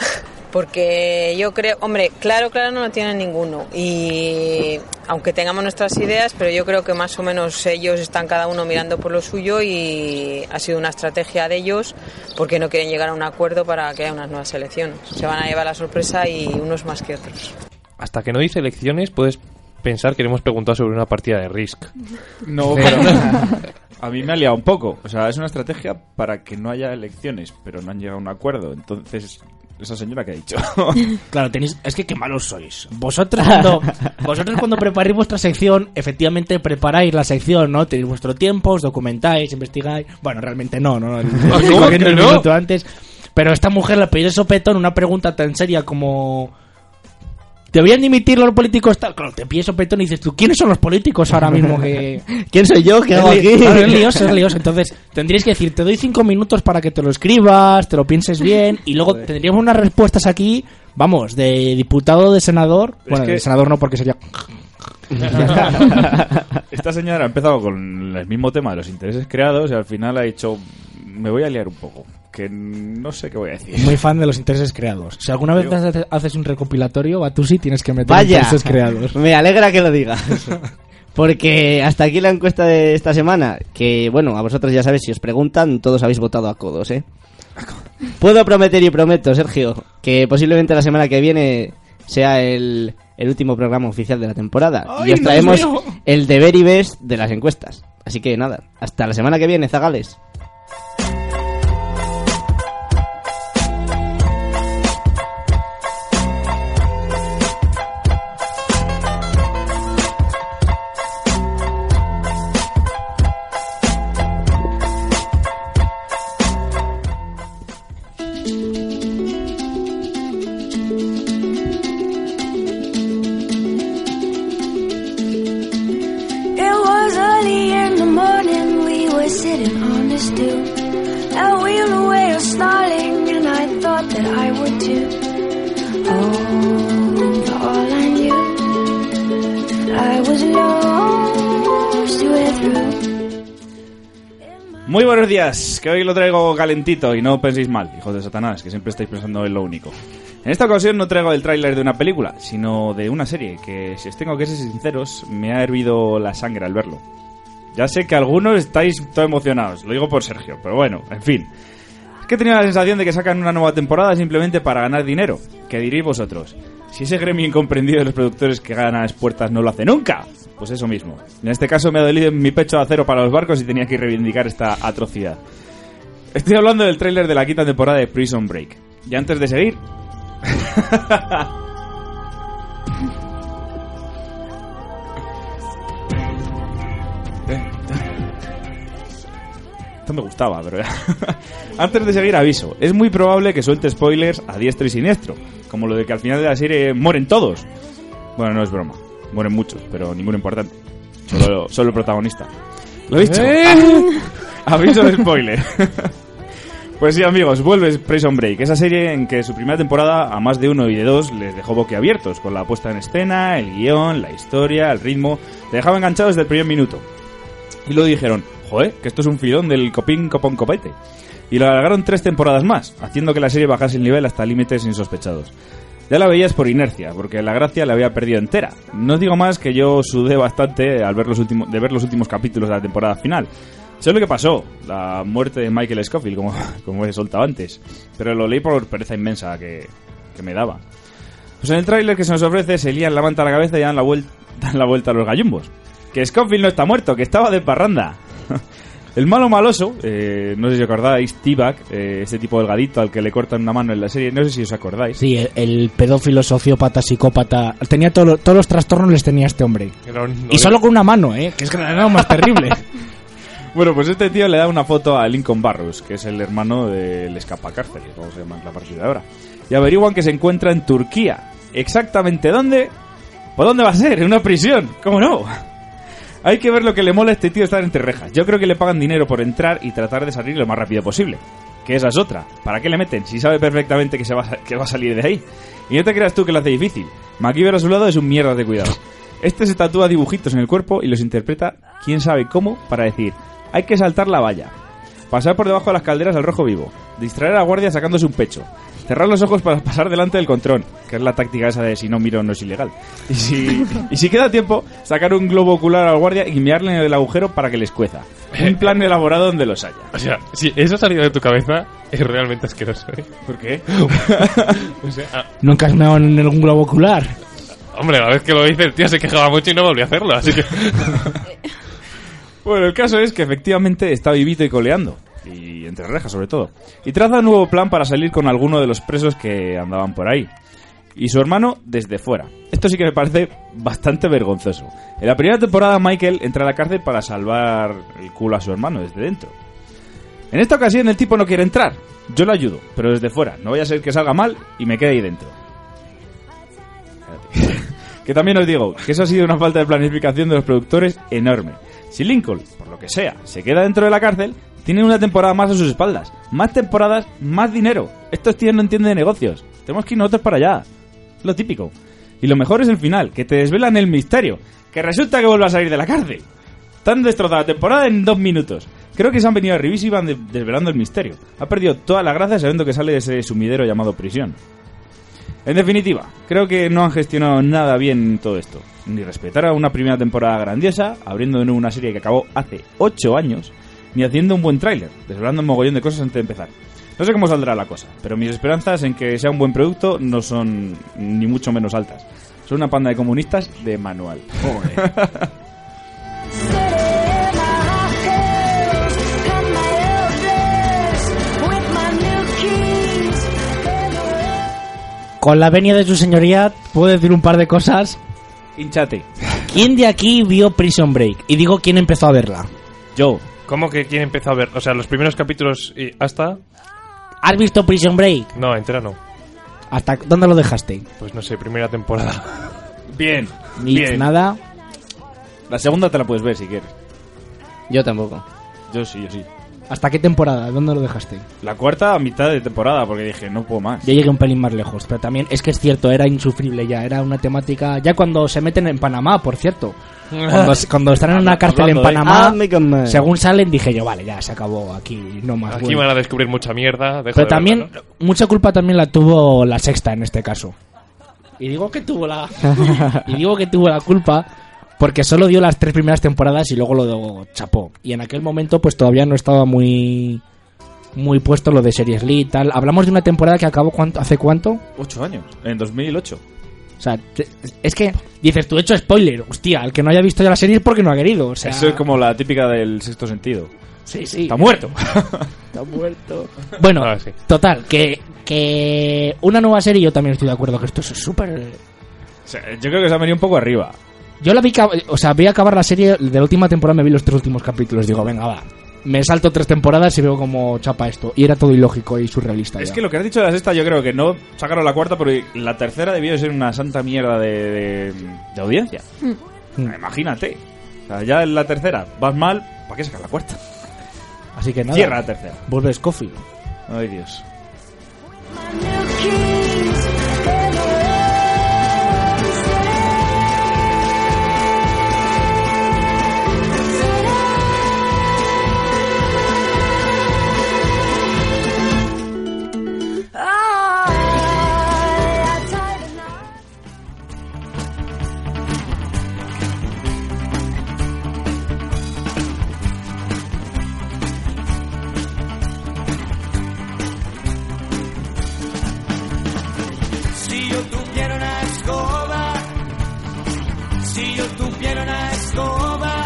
Porque yo creo, hombre, claro, claro no lo tienen ninguno. Y aunque tengamos nuestras ideas, pero yo creo que más o menos ellos están cada uno mirando por lo suyo y ha sido una estrategia de ellos porque no quieren llegar a un acuerdo para que haya unas nuevas elecciones. Se van a llevar la sorpresa y unos más que otros. Hasta que no dice elecciones, puedes pensar que le hemos preguntado sobre una partida de Risk. No, pero a mí me ha liado un poco. O sea, es una estrategia para que no haya elecciones, pero no han llegado a un acuerdo. Entonces, esa señora que ha dicho. Claro, tenéis, es que qué malos sois. Vosotros cuando, vosotros cuando preparáis vuestra sección, efectivamente preparáis la sección, ¿no? Tenéis vuestro tiempo, os documentáis, investigáis. Bueno, realmente no, ¿no? El- ¿Cómo estoy cogiendo que el no? minuto antes. Pero esta mujer le pedí sopetón una pregunta tan seria como... ¿Deberían dimitir los políticos tal? Claro, te pide sopetón y dices tú, ¿quiénes son los políticos ahora mismo que...? ¿Quién soy yo? ¿Qué hago Es li- aquí? Claro, es lioso, es lioso. Entonces, tendríais que decir, te doy cinco minutos para que te lo escribas, te lo pienses bien, y luego tendríamos unas respuestas aquí, vamos, de diputado, de senador. Es Bueno, que- de senador no, porque sería... Esta señora ha empezado con el mismo tema de los intereses creados y al final ha dicho, me voy a liar un poco, que no sé qué voy a decir. Muy fan de los intereses creados. Si alguna vez haces- haces un recopilatorio, Batusi, tienes que meter Vaya, intereses creados. me alegra que lo digas. Porque hasta aquí la encuesta de esta semana, que bueno, a vosotros ya sabéis, si os preguntan, todos habéis votado a codos, ¿eh? Puedo prometer y prometo, Sergio, que posiblemente la semana que viene sea el, el último programa oficial de la temporada. ¡Ay, y os traemos Dios mío! el deber y best de las encuestas. Así que nada, hasta la semana que viene, zagales. Muy buenos días, que hoy lo traigo calentito y no penséis mal, hijos de Satanás, que siempre estáis pensando en lo único. En esta ocasión no traigo el tráiler de una película, sino de una serie que, si os tengo que ser sinceros, me ha hervido la sangre al verlo. Ya sé que algunos estáis todo emocionados, lo digo por Sergio, pero bueno, en fin. Es que he tenido la sensación de que sacan una nueva temporada simplemente para ganar dinero. ¿Qué diréis vosotros? Si ese gremio incomprendido de los productores que ganan a las puertas no lo hace nunca, pues eso mismo. En este caso me ha dolido en mi pecho de acero para los barcos y tenía que reivindicar esta atrocidad. Estoy hablando del tráiler de la quinta temporada de Prison Break. Y antes de seguir... Esto me gustaba, pero ya. Antes de seguir, aviso. Es muy probable que suelte spoilers a diestro y siniestro. Como lo de que al final de la serie mueren todos. Bueno, no es broma. Mueren muchos, pero ninguno importante. Solo, solo el protagonista. Lo he dicho. ¿Eh? Aviso de spoiler. Pues sí, amigos, vuelve Prison Break. Esa serie en que su primera temporada a más de uno y de dos les dejó boquiabiertos. Con la puesta en escena, el guión, la historia, el ritmo. Te dejaba enganchado desde el primer minuto. Y luego dijeron, joder, que esto es un filón del copín copón copete. Y lo alargaron tres temporadas más, haciendo que la serie bajase el nivel hasta límites insospechados. Ya la veías por inercia, porque la gracia la había perdido entera. No os digo más que yo sudé bastante al ver los últimos, de ver los últimos capítulos de la temporada final. Sé lo que pasó, la muerte de Michael Scofield, como, como he soltado antes. Pero lo leí por pereza inmensa que, que me daba. Pues en el tráiler que se nos ofrece se lían la manta a la cabeza y dan la, vuelta, dan la vuelta a los gallumbos. Que Scofield no está muerto, que estaba de parranda. El malo maloso, eh, no sé si os acordáis, T-Bag, eh, ese tipo delgadito al que le cortan una mano en la serie, no sé si os acordáis. Sí, el, el pedófilo, sociópata, psicópata, tenía todo, todos los trastornos les tenía este hombre. No, no, y solo con una mano, ¿eh? Que es que era lo más terrible. Bueno, pues este tío le da una foto a Lincoln Barrows, que es el hermano del escapacárcel, vamos a llamarla a partir de ahora. Y averiguan que se encuentra en Turquía. ¿Exactamente dónde? ¿Por dónde va a ser? En una prisión, ¿cómo no? Hay que ver lo que le mola a este tío estar entre rejas. Yo creo que le pagan dinero por entrar y tratar de salir lo más rápido posible. Que esa es otra. ¿Para qué le meten? Si sabe perfectamente que, se va, a, que va a salir de ahí. Y no te creas tú que lo hace difícil. MacGyver a su lado es un mierda de cuidado. Este se tatúa dibujitos en el cuerpo y los interpreta quién sabe cómo para decir: hay que saltar la valla, pasar por debajo de las calderas al rojo vivo, distraer a la guardia sacándose un pecho, cerrar los ojos para pasar delante del control, que es la táctica esa de si no miro no es ilegal. Y si, y si queda tiempo, sacar un globo ocular al guardia y mirarle en el agujero para que les cueza. Un plan elaborado donde los haya. O sea, si eso ha salido de tu cabeza, es realmente asqueroso, ¿eh? ¿Por qué? O sea, ah, ¿Nunca has meado en algún globo ocular? hombre, la vez que lo hice el tío se quejaba mucho y no volvió a hacerlo, así que... Bueno, el caso es que efectivamente está vivito y coleando. Y entre rejas, sobre todo. Y traza un nuevo plan para salir con alguno de los presos que andaban por ahí. Y su hermano desde fuera. Esto sí que me parece bastante vergonzoso. En la primera temporada Michael entra a la cárcel para salvar el culo a su hermano desde dentro. En esta ocasión el tipo no quiere entrar. Yo lo ayudo, pero desde fuera. No vaya a ser que salga mal y me quede ahí dentro. Que también os digo que eso ha sido una falta de planificación de los productores enorme. Si Lincoln, por lo que sea, se queda dentro de la cárcel, tienen una temporada más a sus espaldas. Más temporadas, más dinero. Estos tíos no entienden de negocios. Tenemos que ir nosotros para allá. Lo típico. Y lo mejor es el final, que te desvelan el misterio. Que resulta que vuelve a salir de la cárcel. Tan destrozada la temporada en dos minutos. Creo que se han venido a Revís y van de- desvelando el misterio. Ha perdido toda la gracia sabiendo que sale de ese sumidero llamado prisión. En definitiva, creo que no han gestionado nada bien todo esto. Ni respetar a una primera temporada grandiosa, abriendo de nuevo una serie que acabó hace ocho años, ni haciendo un buen tráiler, desvelando un mogollón de cosas antes de empezar. No sé cómo saldrá la cosa, pero mis esperanzas en que sea un buen producto no son ni mucho menos altas. Son una panda de comunistas de manual. Con la venia de su señoría, puedo decir un par de cosas. Hinchate. ¿Quién de aquí vio Prison Break? Y digo, ¿quién empezó a verla? Yo. ¿Cómo que quién empezó a ver? O sea, los primeros capítulos y hasta... ¿Has visto Prison Break? No, entera no. ¿Hasta dónde lo dejaste? Pues no sé, primera temporada. Bien. Ni bien. nada. La segunda te la puedes ver si quieres. Yo tampoco. Yo sí, yo sí. ¿Hasta qué temporada? ¿Dónde lo dejaste? La cuarta a mitad de temporada, porque dije, no puedo más. Yo llegué un pelín más lejos, pero también es que es cierto, era insufrible ya, era una temática... Ya cuando se meten en Panamá, por cierto. Cuando, cuando están en una cárcel en Panamá, Ah, según salen, dije yo, vale, ya se acabó aquí, no más. Aquí bueno. van a descubrir mucha mierda. dejo Pero de también, verla, ¿no? mucha culpa también la tuvo la sexta en este caso. Y digo que tuvo la... y digo que tuvo la culpa... Porque solo dio las tres primeras temporadas y luego lo chapó. Y en aquel momento pues todavía no estaba muy muy puesto lo de Series Lee y tal. Hablamos de una temporada que acabó ¿cuánto? ¿Hace cuánto? Ocho años, en dos mil ocho. O sea, te, es que dices, tú he hecho spoiler. Hostia, el que no haya visto ya la serie es porque no ha querido. O sea... Eso es como la típica del Sexto Sentido. Sí, sí. Está muerto. Está muerto. Bueno, Ah, sí. total, que, que una nueva serie, yo también estoy de acuerdo que esto es súper... O sea, yo creo que se ha venido un poco arriba. Yo la vi, o sea, vi acabar la serie de la última temporada, me vi los tres últimos capítulos. Digo, venga, va. Me salto tres temporadas y veo como chapa esto. Y era todo ilógico y surrealista. Es ya. que lo que has dicho de la sexta, yo creo que no sacaron la cuarta, pero la tercera debió de ser una santa mierda de, de, de audiencia. Mm. Imagínate. O sea, ya en la tercera vas mal, ¿para qué sacar la cuarta? Así que nada. Cierra la tercera. Vuelve Scofield. Ay, Dios. Si yo tuviera una escoba, si yo tuviera una escoba,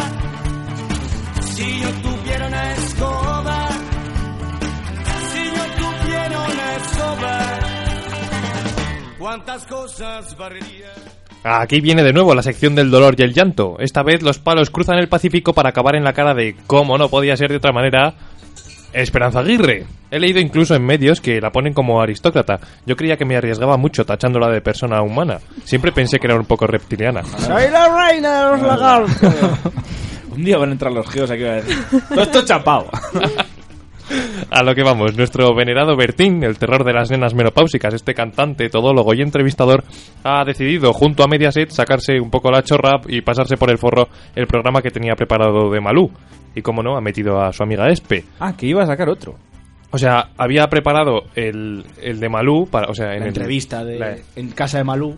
si yo tuviera una escoba, si yo tuviera una escoba, cuántas cosas barrería. Aquí viene de nuevo la sección del dolor y el llanto. Esta vez los palos cruzan el Pacífico para acabar en la cara de, como no podía ser de otra manera, Esperanza Aguirre. He leído incluso en medios que la ponen como aristócrata. Yo creía que me arriesgaba mucho tachándola de persona humana. Siempre pensé que era un poco reptiliana. ¡Soy la reina de los lagartos! Un día van a entrar los geos aquí a decir, todo esto chapado. A lo que vamos, nuestro venerado Bertín, el terror de las nenas menopáusicas, este cantante, todólogo y entrevistador, ha decidido junto a Mediaset sacarse un poco la chorra y pasarse por el forro el programa que tenía preparado de Malú. Y como no, ha metido a su amiga Espe. Ah, que iba a sacar otro. O sea, había preparado el, el de Malú para, o sea, en La el- entrevista de, la- en casa de Malú.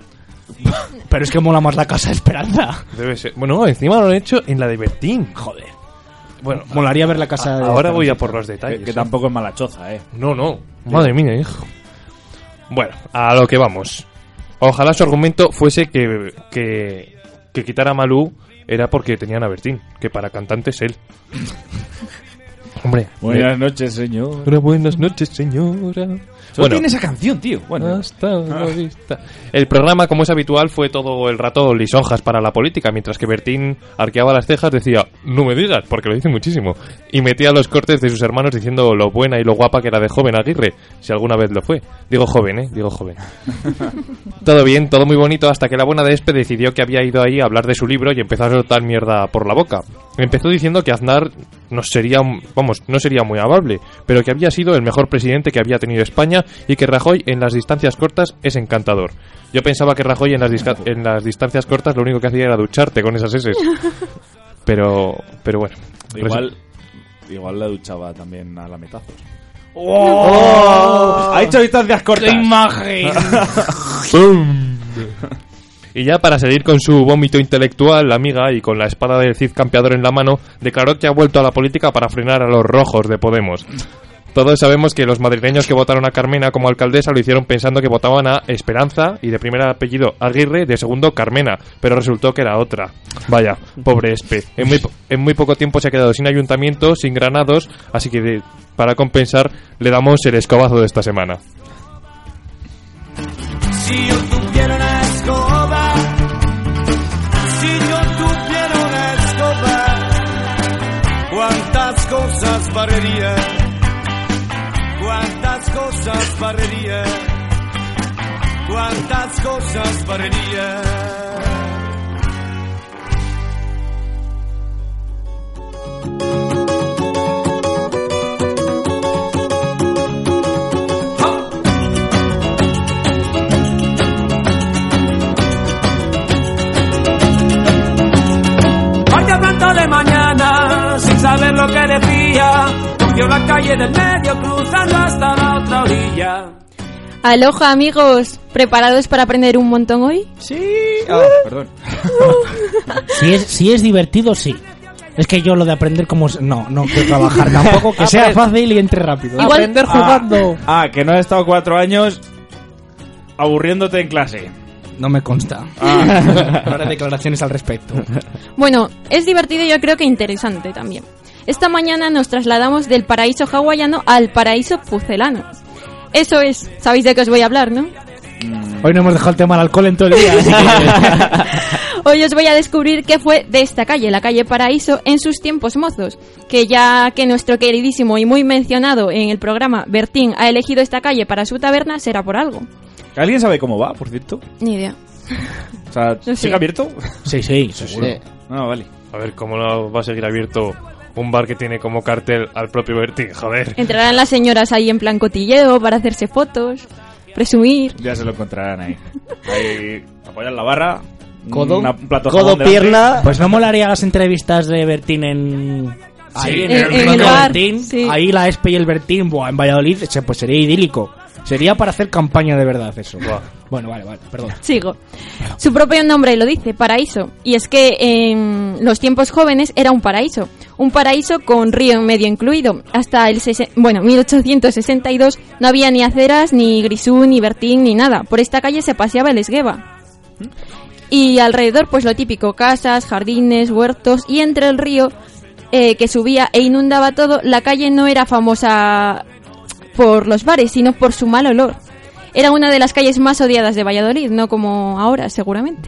Pero es que mola más la casa de Esperanza. Debe ser. Bueno, encima lo han hecho en la de Bertín. Joder. Bueno, Molaría ver la casa de ahora voy a Esperanza. por los detalles. Que, que ¿eh? tampoco es mala choza, eh. No, no. Madre mía, hijo. Bueno, a lo que vamos. Ojalá su argumento fuese que, que, que quitar a Malú era porque tenían a Bertín, que para cantante es él. Hombre. Buenas eh, noches, señor. Hola, buenas noches, señora. Solo tiene esa canción, tío. Bueno. Hasta la vista. El programa, como es habitual, fue todo el rato lisonjas para la política, mientras que Bertín arqueaba las cejas, decía, no me digas, porque lo dice muchísimo, y metía los cortes de sus hermanos diciendo lo buena y lo guapa que era de joven Aguirre, si alguna vez lo fue. Digo joven, ¿eh? Digo joven. Todo bien, todo muy bonito, hasta que la buena de Espe decidió que había ido ahí a hablar de su libro y empezó a soltar mierda por la boca. Empezó diciendo que Aznar no sería, vamos, no sería muy amable, pero que había sido el mejor presidente que había tenido España y que Rajoy en las distancias cortas es encantador. Yo pensaba que Rajoy en las, disca- en las distancias cortas lo único que hacía era ducharte con esas eses. Pero, pero bueno. Igual, igual la duchaba también a lametazos. ¡Oh! Ha hecho distancias cortas. ¡Qué imagen! ¡Bum! Y ya para seguir con su vómito intelectual, la amiga, y con la espada del Cid campeador en la mano, declaró que ha vuelto a la política para frenar a los rojos de Podemos. Todos sabemos que los madrileños que votaron a Carmena como alcaldesa lo hicieron pensando que votaban a Esperanza y de primer apellido Aguirre, de segundo Carmena, pero resultó que era otra. Vaya, pobre Espe. En muy, en muy poco tiempo se ha quedado sin ayuntamiento, sin granados, así que de, para compensar le damos el escobazo de esta semana. Si yo tuviera una escoba, si yo tuviera una escoba, cuántas cosas barrería. Cuántas cosas barrería, cuántas cosas barrería. Porque pronto de mañana, sin saber lo que decía, cogió la calle del medio cruzando hasta la otra orilla. Aloha, amigos, ¿preparados para aprender un montón hoy? Sí. Oh, perdón. Si es, si es divertido, sí. Es que yo lo de aprender como... No, no quiero trabajar tampoco, que sea fácil y entre rápido. Igual... Aprender jugando. Ah, ah, que no has estado cuatro años aburriéndote en clase. No me consta. Ah. No haré declaraciones al respecto. Bueno, es divertido y yo creo que interesante también. Esta mañana nos trasladamos del paraíso hawaiano al paraíso pucelano. Eso es, sabéis de qué os voy a hablar, ¿no? Hoy no hemos dejado el tema del alcohol en todo el día, así que... Hoy os voy a descubrir qué fue de esta calle, la calle Paraíso, en sus tiempos mozos. Que ya que nuestro queridísimo y muy mencionado en el programa Bertín ha elegido esta calle para su taberna, será por algo. ¿Alguien sabe cómo va, por cierto? Ni idea. O sea, ¿sigue sé. abierto? Sí, sí, seguro. Sí. No, vale. A ver, ¿cómo no va a seguir abierto un bar que tiene como cartel al propio Bertín? Joder. Entrarán las señoras ahí en plan cotilleo para hacerse fotos, presumir. Ya se lo encontrarán ahí. Ahí apoyan la barra. Codo, una, un plato codo, pierna. Pues no molaría las entrevistas de Bertín en... Ahí, sí, en, en, el, en el bar. Bertín, sí. Ahí la Espe y el Bertín, buah, en Valladolid, pues sería idílico. Sería para hacer campaña de verdad eso. Buah. Bueno, vale, vale, perdón. Sigo. Su propio nombre lo dice, paraíso. Y es que en los tiempos jóvenes era un paraíso. Un paraíso con río en medio incluido. Hasta el sesen... bueno, mil ochocientos sesenta y dos no había ni aceras, ni Grisú, ni Bertín, ni nada. Por esta calle se paseaba el esgueva. Y alrededor, pues lo típico, casas, jardines, huertos. Y entre el río eh, que subía e inundaba todo, la calle no era famosa por los bares, sino por su mal olor. Era una de las calles más odiadas de Valladolid, no como ahora, seguramente.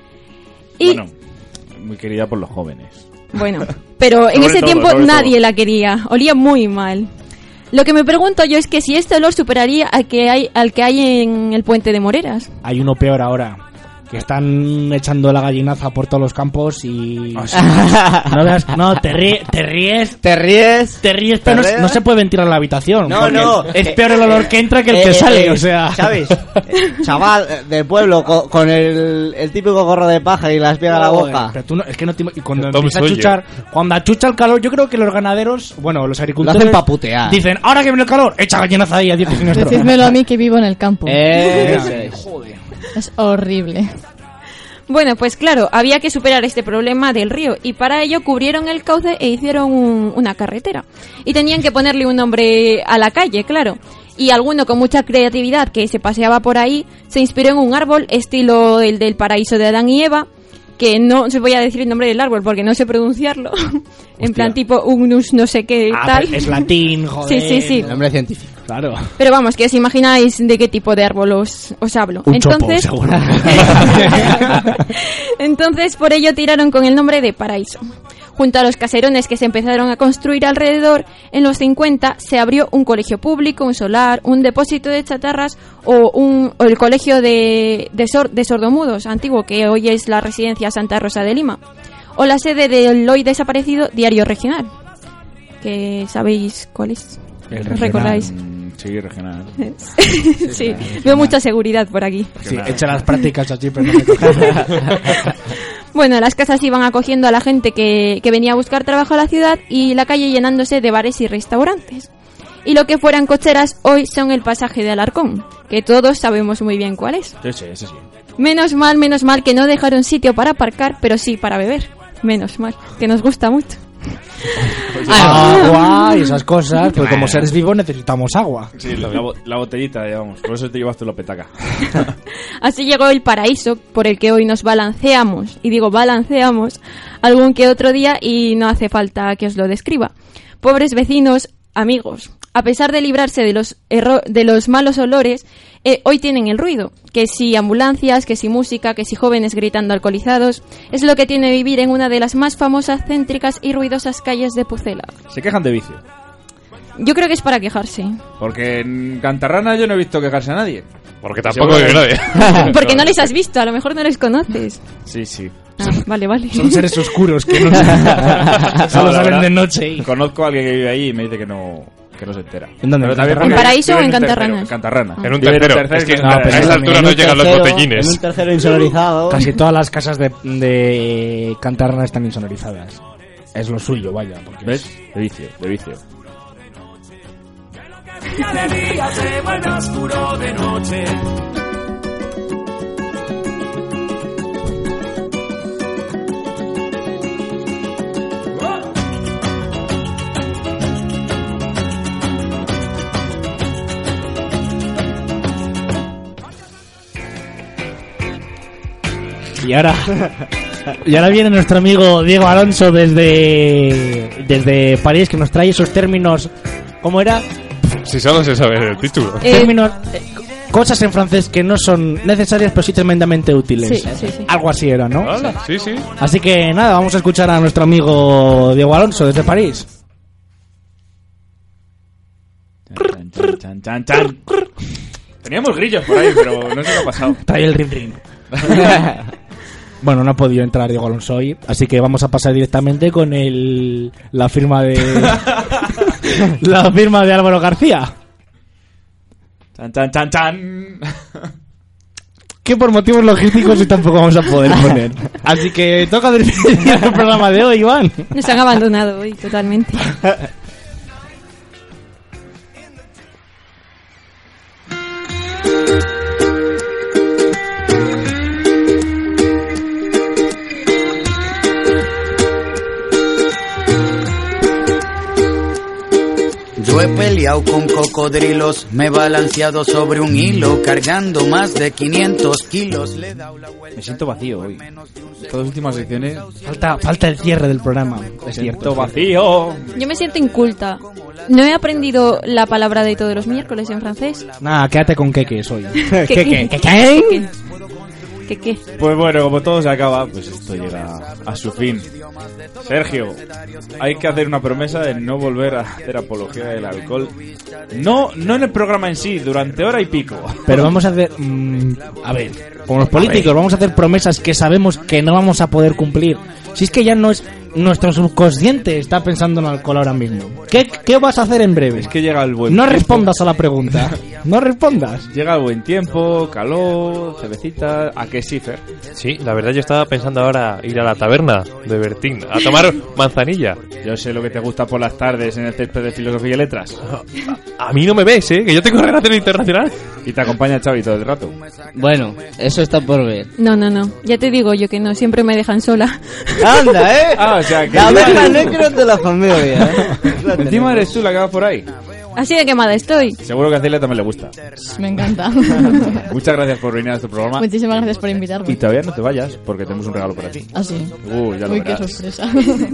Y bueno, muy querida por los jóvenes. Bueno, pero en ese todo, tiempo nadie todo. la quería, olía muy mal. Lo que me pregunto yo es que si este olor superaría al que hay, al que hay en el puente de Moreras. Hay uno peor ahora, que están echando la gallinaza por todos los campos y... Oh, sí. no, veas, no, te ríes, te ríes, te ríes, te ríes, pero no, no se puede ventilar la habitación. No, no. Es peor el olor que entra que el eh, que sale, eh, o sea... ¿Sabes? Chaval del pueblo con, con el, el típico gorro de paja y las piega a la boca. Pero tú no, es que no te, y cuando Tom empieza a Sawyer. chuchar, cuando achucha el calor, yo creo que los ganaderos, bueno, los Lo agricultores... hacen pa' putear. Dicen, ahora que viene el calor, echa gallinaza ahí a diez centímetros. Decídmelo a mí que vivo en el campo. Eh, Joder. Es horrible. Bueno, pues claro, había que superar este problema del río y para ello cubrieron el cauce e hicieron un- una carretera. Y tenían que ponerle un nombre a la calle, claro. Y alguno con mucha creatividad que se paseaba por ahí se inspiró en un árbol estilo el del paraíso de Adán y Eva, que no se voy a decir el nombre del árbol porque no sé pronunciarlo. En plan tipo Ugnus no sé qué Ah, tal. pero es latín, joder. Sí, sí, sí. El nombre científico. Claro. Pero vamos, que os imagináis de qué tipo de árbol os, os hablo. Un Entonces, chopo, seguro. Entonces, por ello tiraron con el nombre de Paraíso. Junto a los caserones que se empezaron a construir alrededor, en los cincuenta se abrió un colegio público, un solar, un depósito de chatarras o, un, o el colegio de, de, sor, de sordomudos antiguo, que hoy es la residencia Santa Rosa de Lima, o la sede del hoy desaparecido Diario Regional, que sabéis cuál es. El ¿Os regional. recordáis? Mm, Sí, regional. Sí, veo mucha seguridad por aquí. Sí, echa las prácticas allí, pero no me coges. Bueno, las casas iban acogiendo a la gente que, que venía a buscar trabajo a la ciudad y la calle llenándose de bares y restaurantes. Y lo que fueran cocheras hoy son el pasaje de Alarcón, que todos sabemos muy bien cuál es. Sí, sí, sí, sí. Menos mal, menos mal que no dejaron sitio para aparcar, pero sí para beber. Menos mal, que nos gusta mucho. Agua y esas cosas, pues como seres vivos necesitamos agua. Sí, la, la, la botellita, digamos. Por eso te llevas tú la petaca. Así llegó el paraíso por el que hoy nos balanceamos, y digo balanceamos, algún que otro día, y no hace falta que os lo describa. Pobres vecinos, amigos, a pesar de librarse de los, erro- de los malos olores, eh, hoy tienen el ruido. Que si ambulancias, que si música, que si jóvenes gritando alcoholizados. Es lo que tiene vivir en una de las más famosas, céntricas y ruidosas calles de Pucela. Se quejan de vicio. Yo creo que es para quejarse. Porque en Cantarrana yo no he visto quejarse a nadie. Porque tampoco hay nadie. Porque no les has visto, a lo mejor no les conoces. Sí, sí. Ah, vale, vale. Son seres oscuros que no solo saben de noche. Y... Conozco a alguien que vive allí y me dice que no, que no se entera. ¿En dónde? ¿En Paraíso o en Cantarrana? En Cantarrana. En un tercero. Es que no, a esa altura no llegan los botellines. En un tercero insonorizado. Casi todas las casas de, de Cantarrana están insonorizadas. Es lo suyo, vaya. Porque ¿ves? De vicio, de vicio. De día se vuelve oscuro de noche. Y ahora, y ahora viene nuestro amigo Diego Alonso desde, desde París, que nos trae esos términos. ¿Cómo era? Si solo se sabe el título. Eh, términos, eh, cosas en francés que no son necesarias, pero sí tremendamente útiles. Sí, sí, sí. Algo así era, ¿no? Hola, sí, sí. Así que nada, vamos a escuchar a nuestro amigo Diego Alonso desde París. Chan, chan, chan, chan, chan. Teníamos grillos por ahí, pero no sé qué ha pasado. Trae el rin rin. Bueno, no ha podido entrar Diego Alonso hoy, así que vamos a pasar directamente con el la firma de la firma de Álvaro García. Chan, chan, chan, chan. Que por motivos logísticos y tampoco vamos a poder poner. Así que toca despedir el programa de hoy, Iván. Nos han abandonado hoy totalmente. Yo he peleado con cocodrilos, me he balanceado sobre un hilo, cargando más de quinientos kilos. Le he dado la vuelta. Me siento vacío hoy. Estas dos últimas secciones. Falta, falta el cierre del programa. Me siento vacío. Yo me siento inculta. No he aprendido la palabra de todos los miércoles en francés. Nada, quédate con queques hoy. ¿Qué qué? ¿Qué qué? ¿Qué qué? Pues bueno, como todo se acaba, pues esto llega a su fin. Sergio, hay que hacer una promesa de no volver a hacer apología del alcohol. No, no en el programa en sí, durante hora y pico. Pero vamos a hacer... Mmm, a ver, como los políticos, vamos a hacer promesas que sabemos que no vamos a poder cumplir. Si es que ya no es... Nuestro subconsciente está pensando en alcohol ahora mismo. ¿Qué, qué vas a hacer en breve? Es que llega el buen No tiempo. respondas a la pregunta. No respondas. Llega el buen tiempo, calor, cervecita. ¿A qué sí, Fer? Sí, la verdad yo estaba pensando ahora ir a la taberna de Bertín a tomar manzanilla. Yo sé lo que te gusta por las tardes en el césped de Filosofía y Letras. A mí no me ves, ¿eh? Que yo tengo relación internacional. Y te acompaña Xavi todo el rato. Bueno, eso está por ver. No, no, no. Ya te digo yo que no. Siempre me dejan sola. ¡Anda, eh! Ah, o sea, que la abeja negra de la familia, ¿eh? Encima eres tú la que va por ahí. Así de quemada estoy. Seguro que a Celia también le gusta. Me encanta. Muchas gracias por venir a este programa. Muchísimas gracias por invitarme. Y todavía no te vayas, porque tenemos un regalo para ti. ¿Ah, sí? Uh, ya lo Uy, qué verás. sorpresa.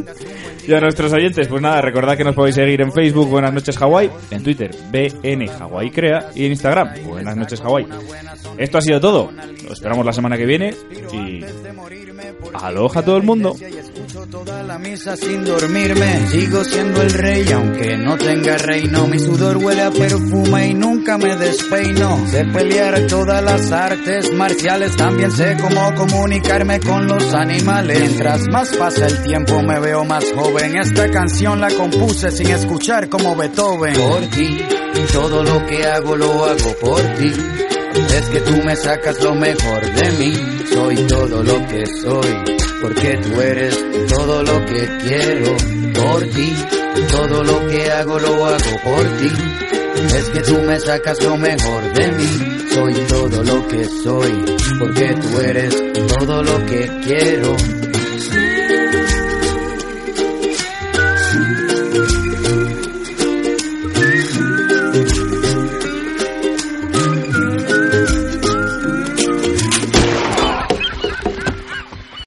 Y a nuestros oyentes, pues nada, recordad que nos podéis seguir en Facebook, Buenas Noches Hawái, en Twitter, B N Hawái Crea, y en Instagram, Buenas Noches Hawái. Esto ha sido todo. Lo esperamos la semana que viene y... aloja a todo el mundo. Toda la misa sin dormirme, sigo siendo el rey aunque no tenga reino. Mi sudor huele a perfume y nunca me despeino. Sé pelear todas las artes marciales, también sé cómo comunicarme con los animales. Mientras más pasa el tiempo me veo más joven. Esta canción la compuse sin escuchar como Beethoven. Por ti, todo lo que hago lo hago por ti. Es que tú me sacas lo mejor de mí. Soy todo lo que soy, porque tú eres todo lo que quiero. Por ti, todo lo que hago lo hago por ti. Es que tú me sacas lo mejor de mí. Soy todo lo que soy, porque tú eres todo lo que quiero.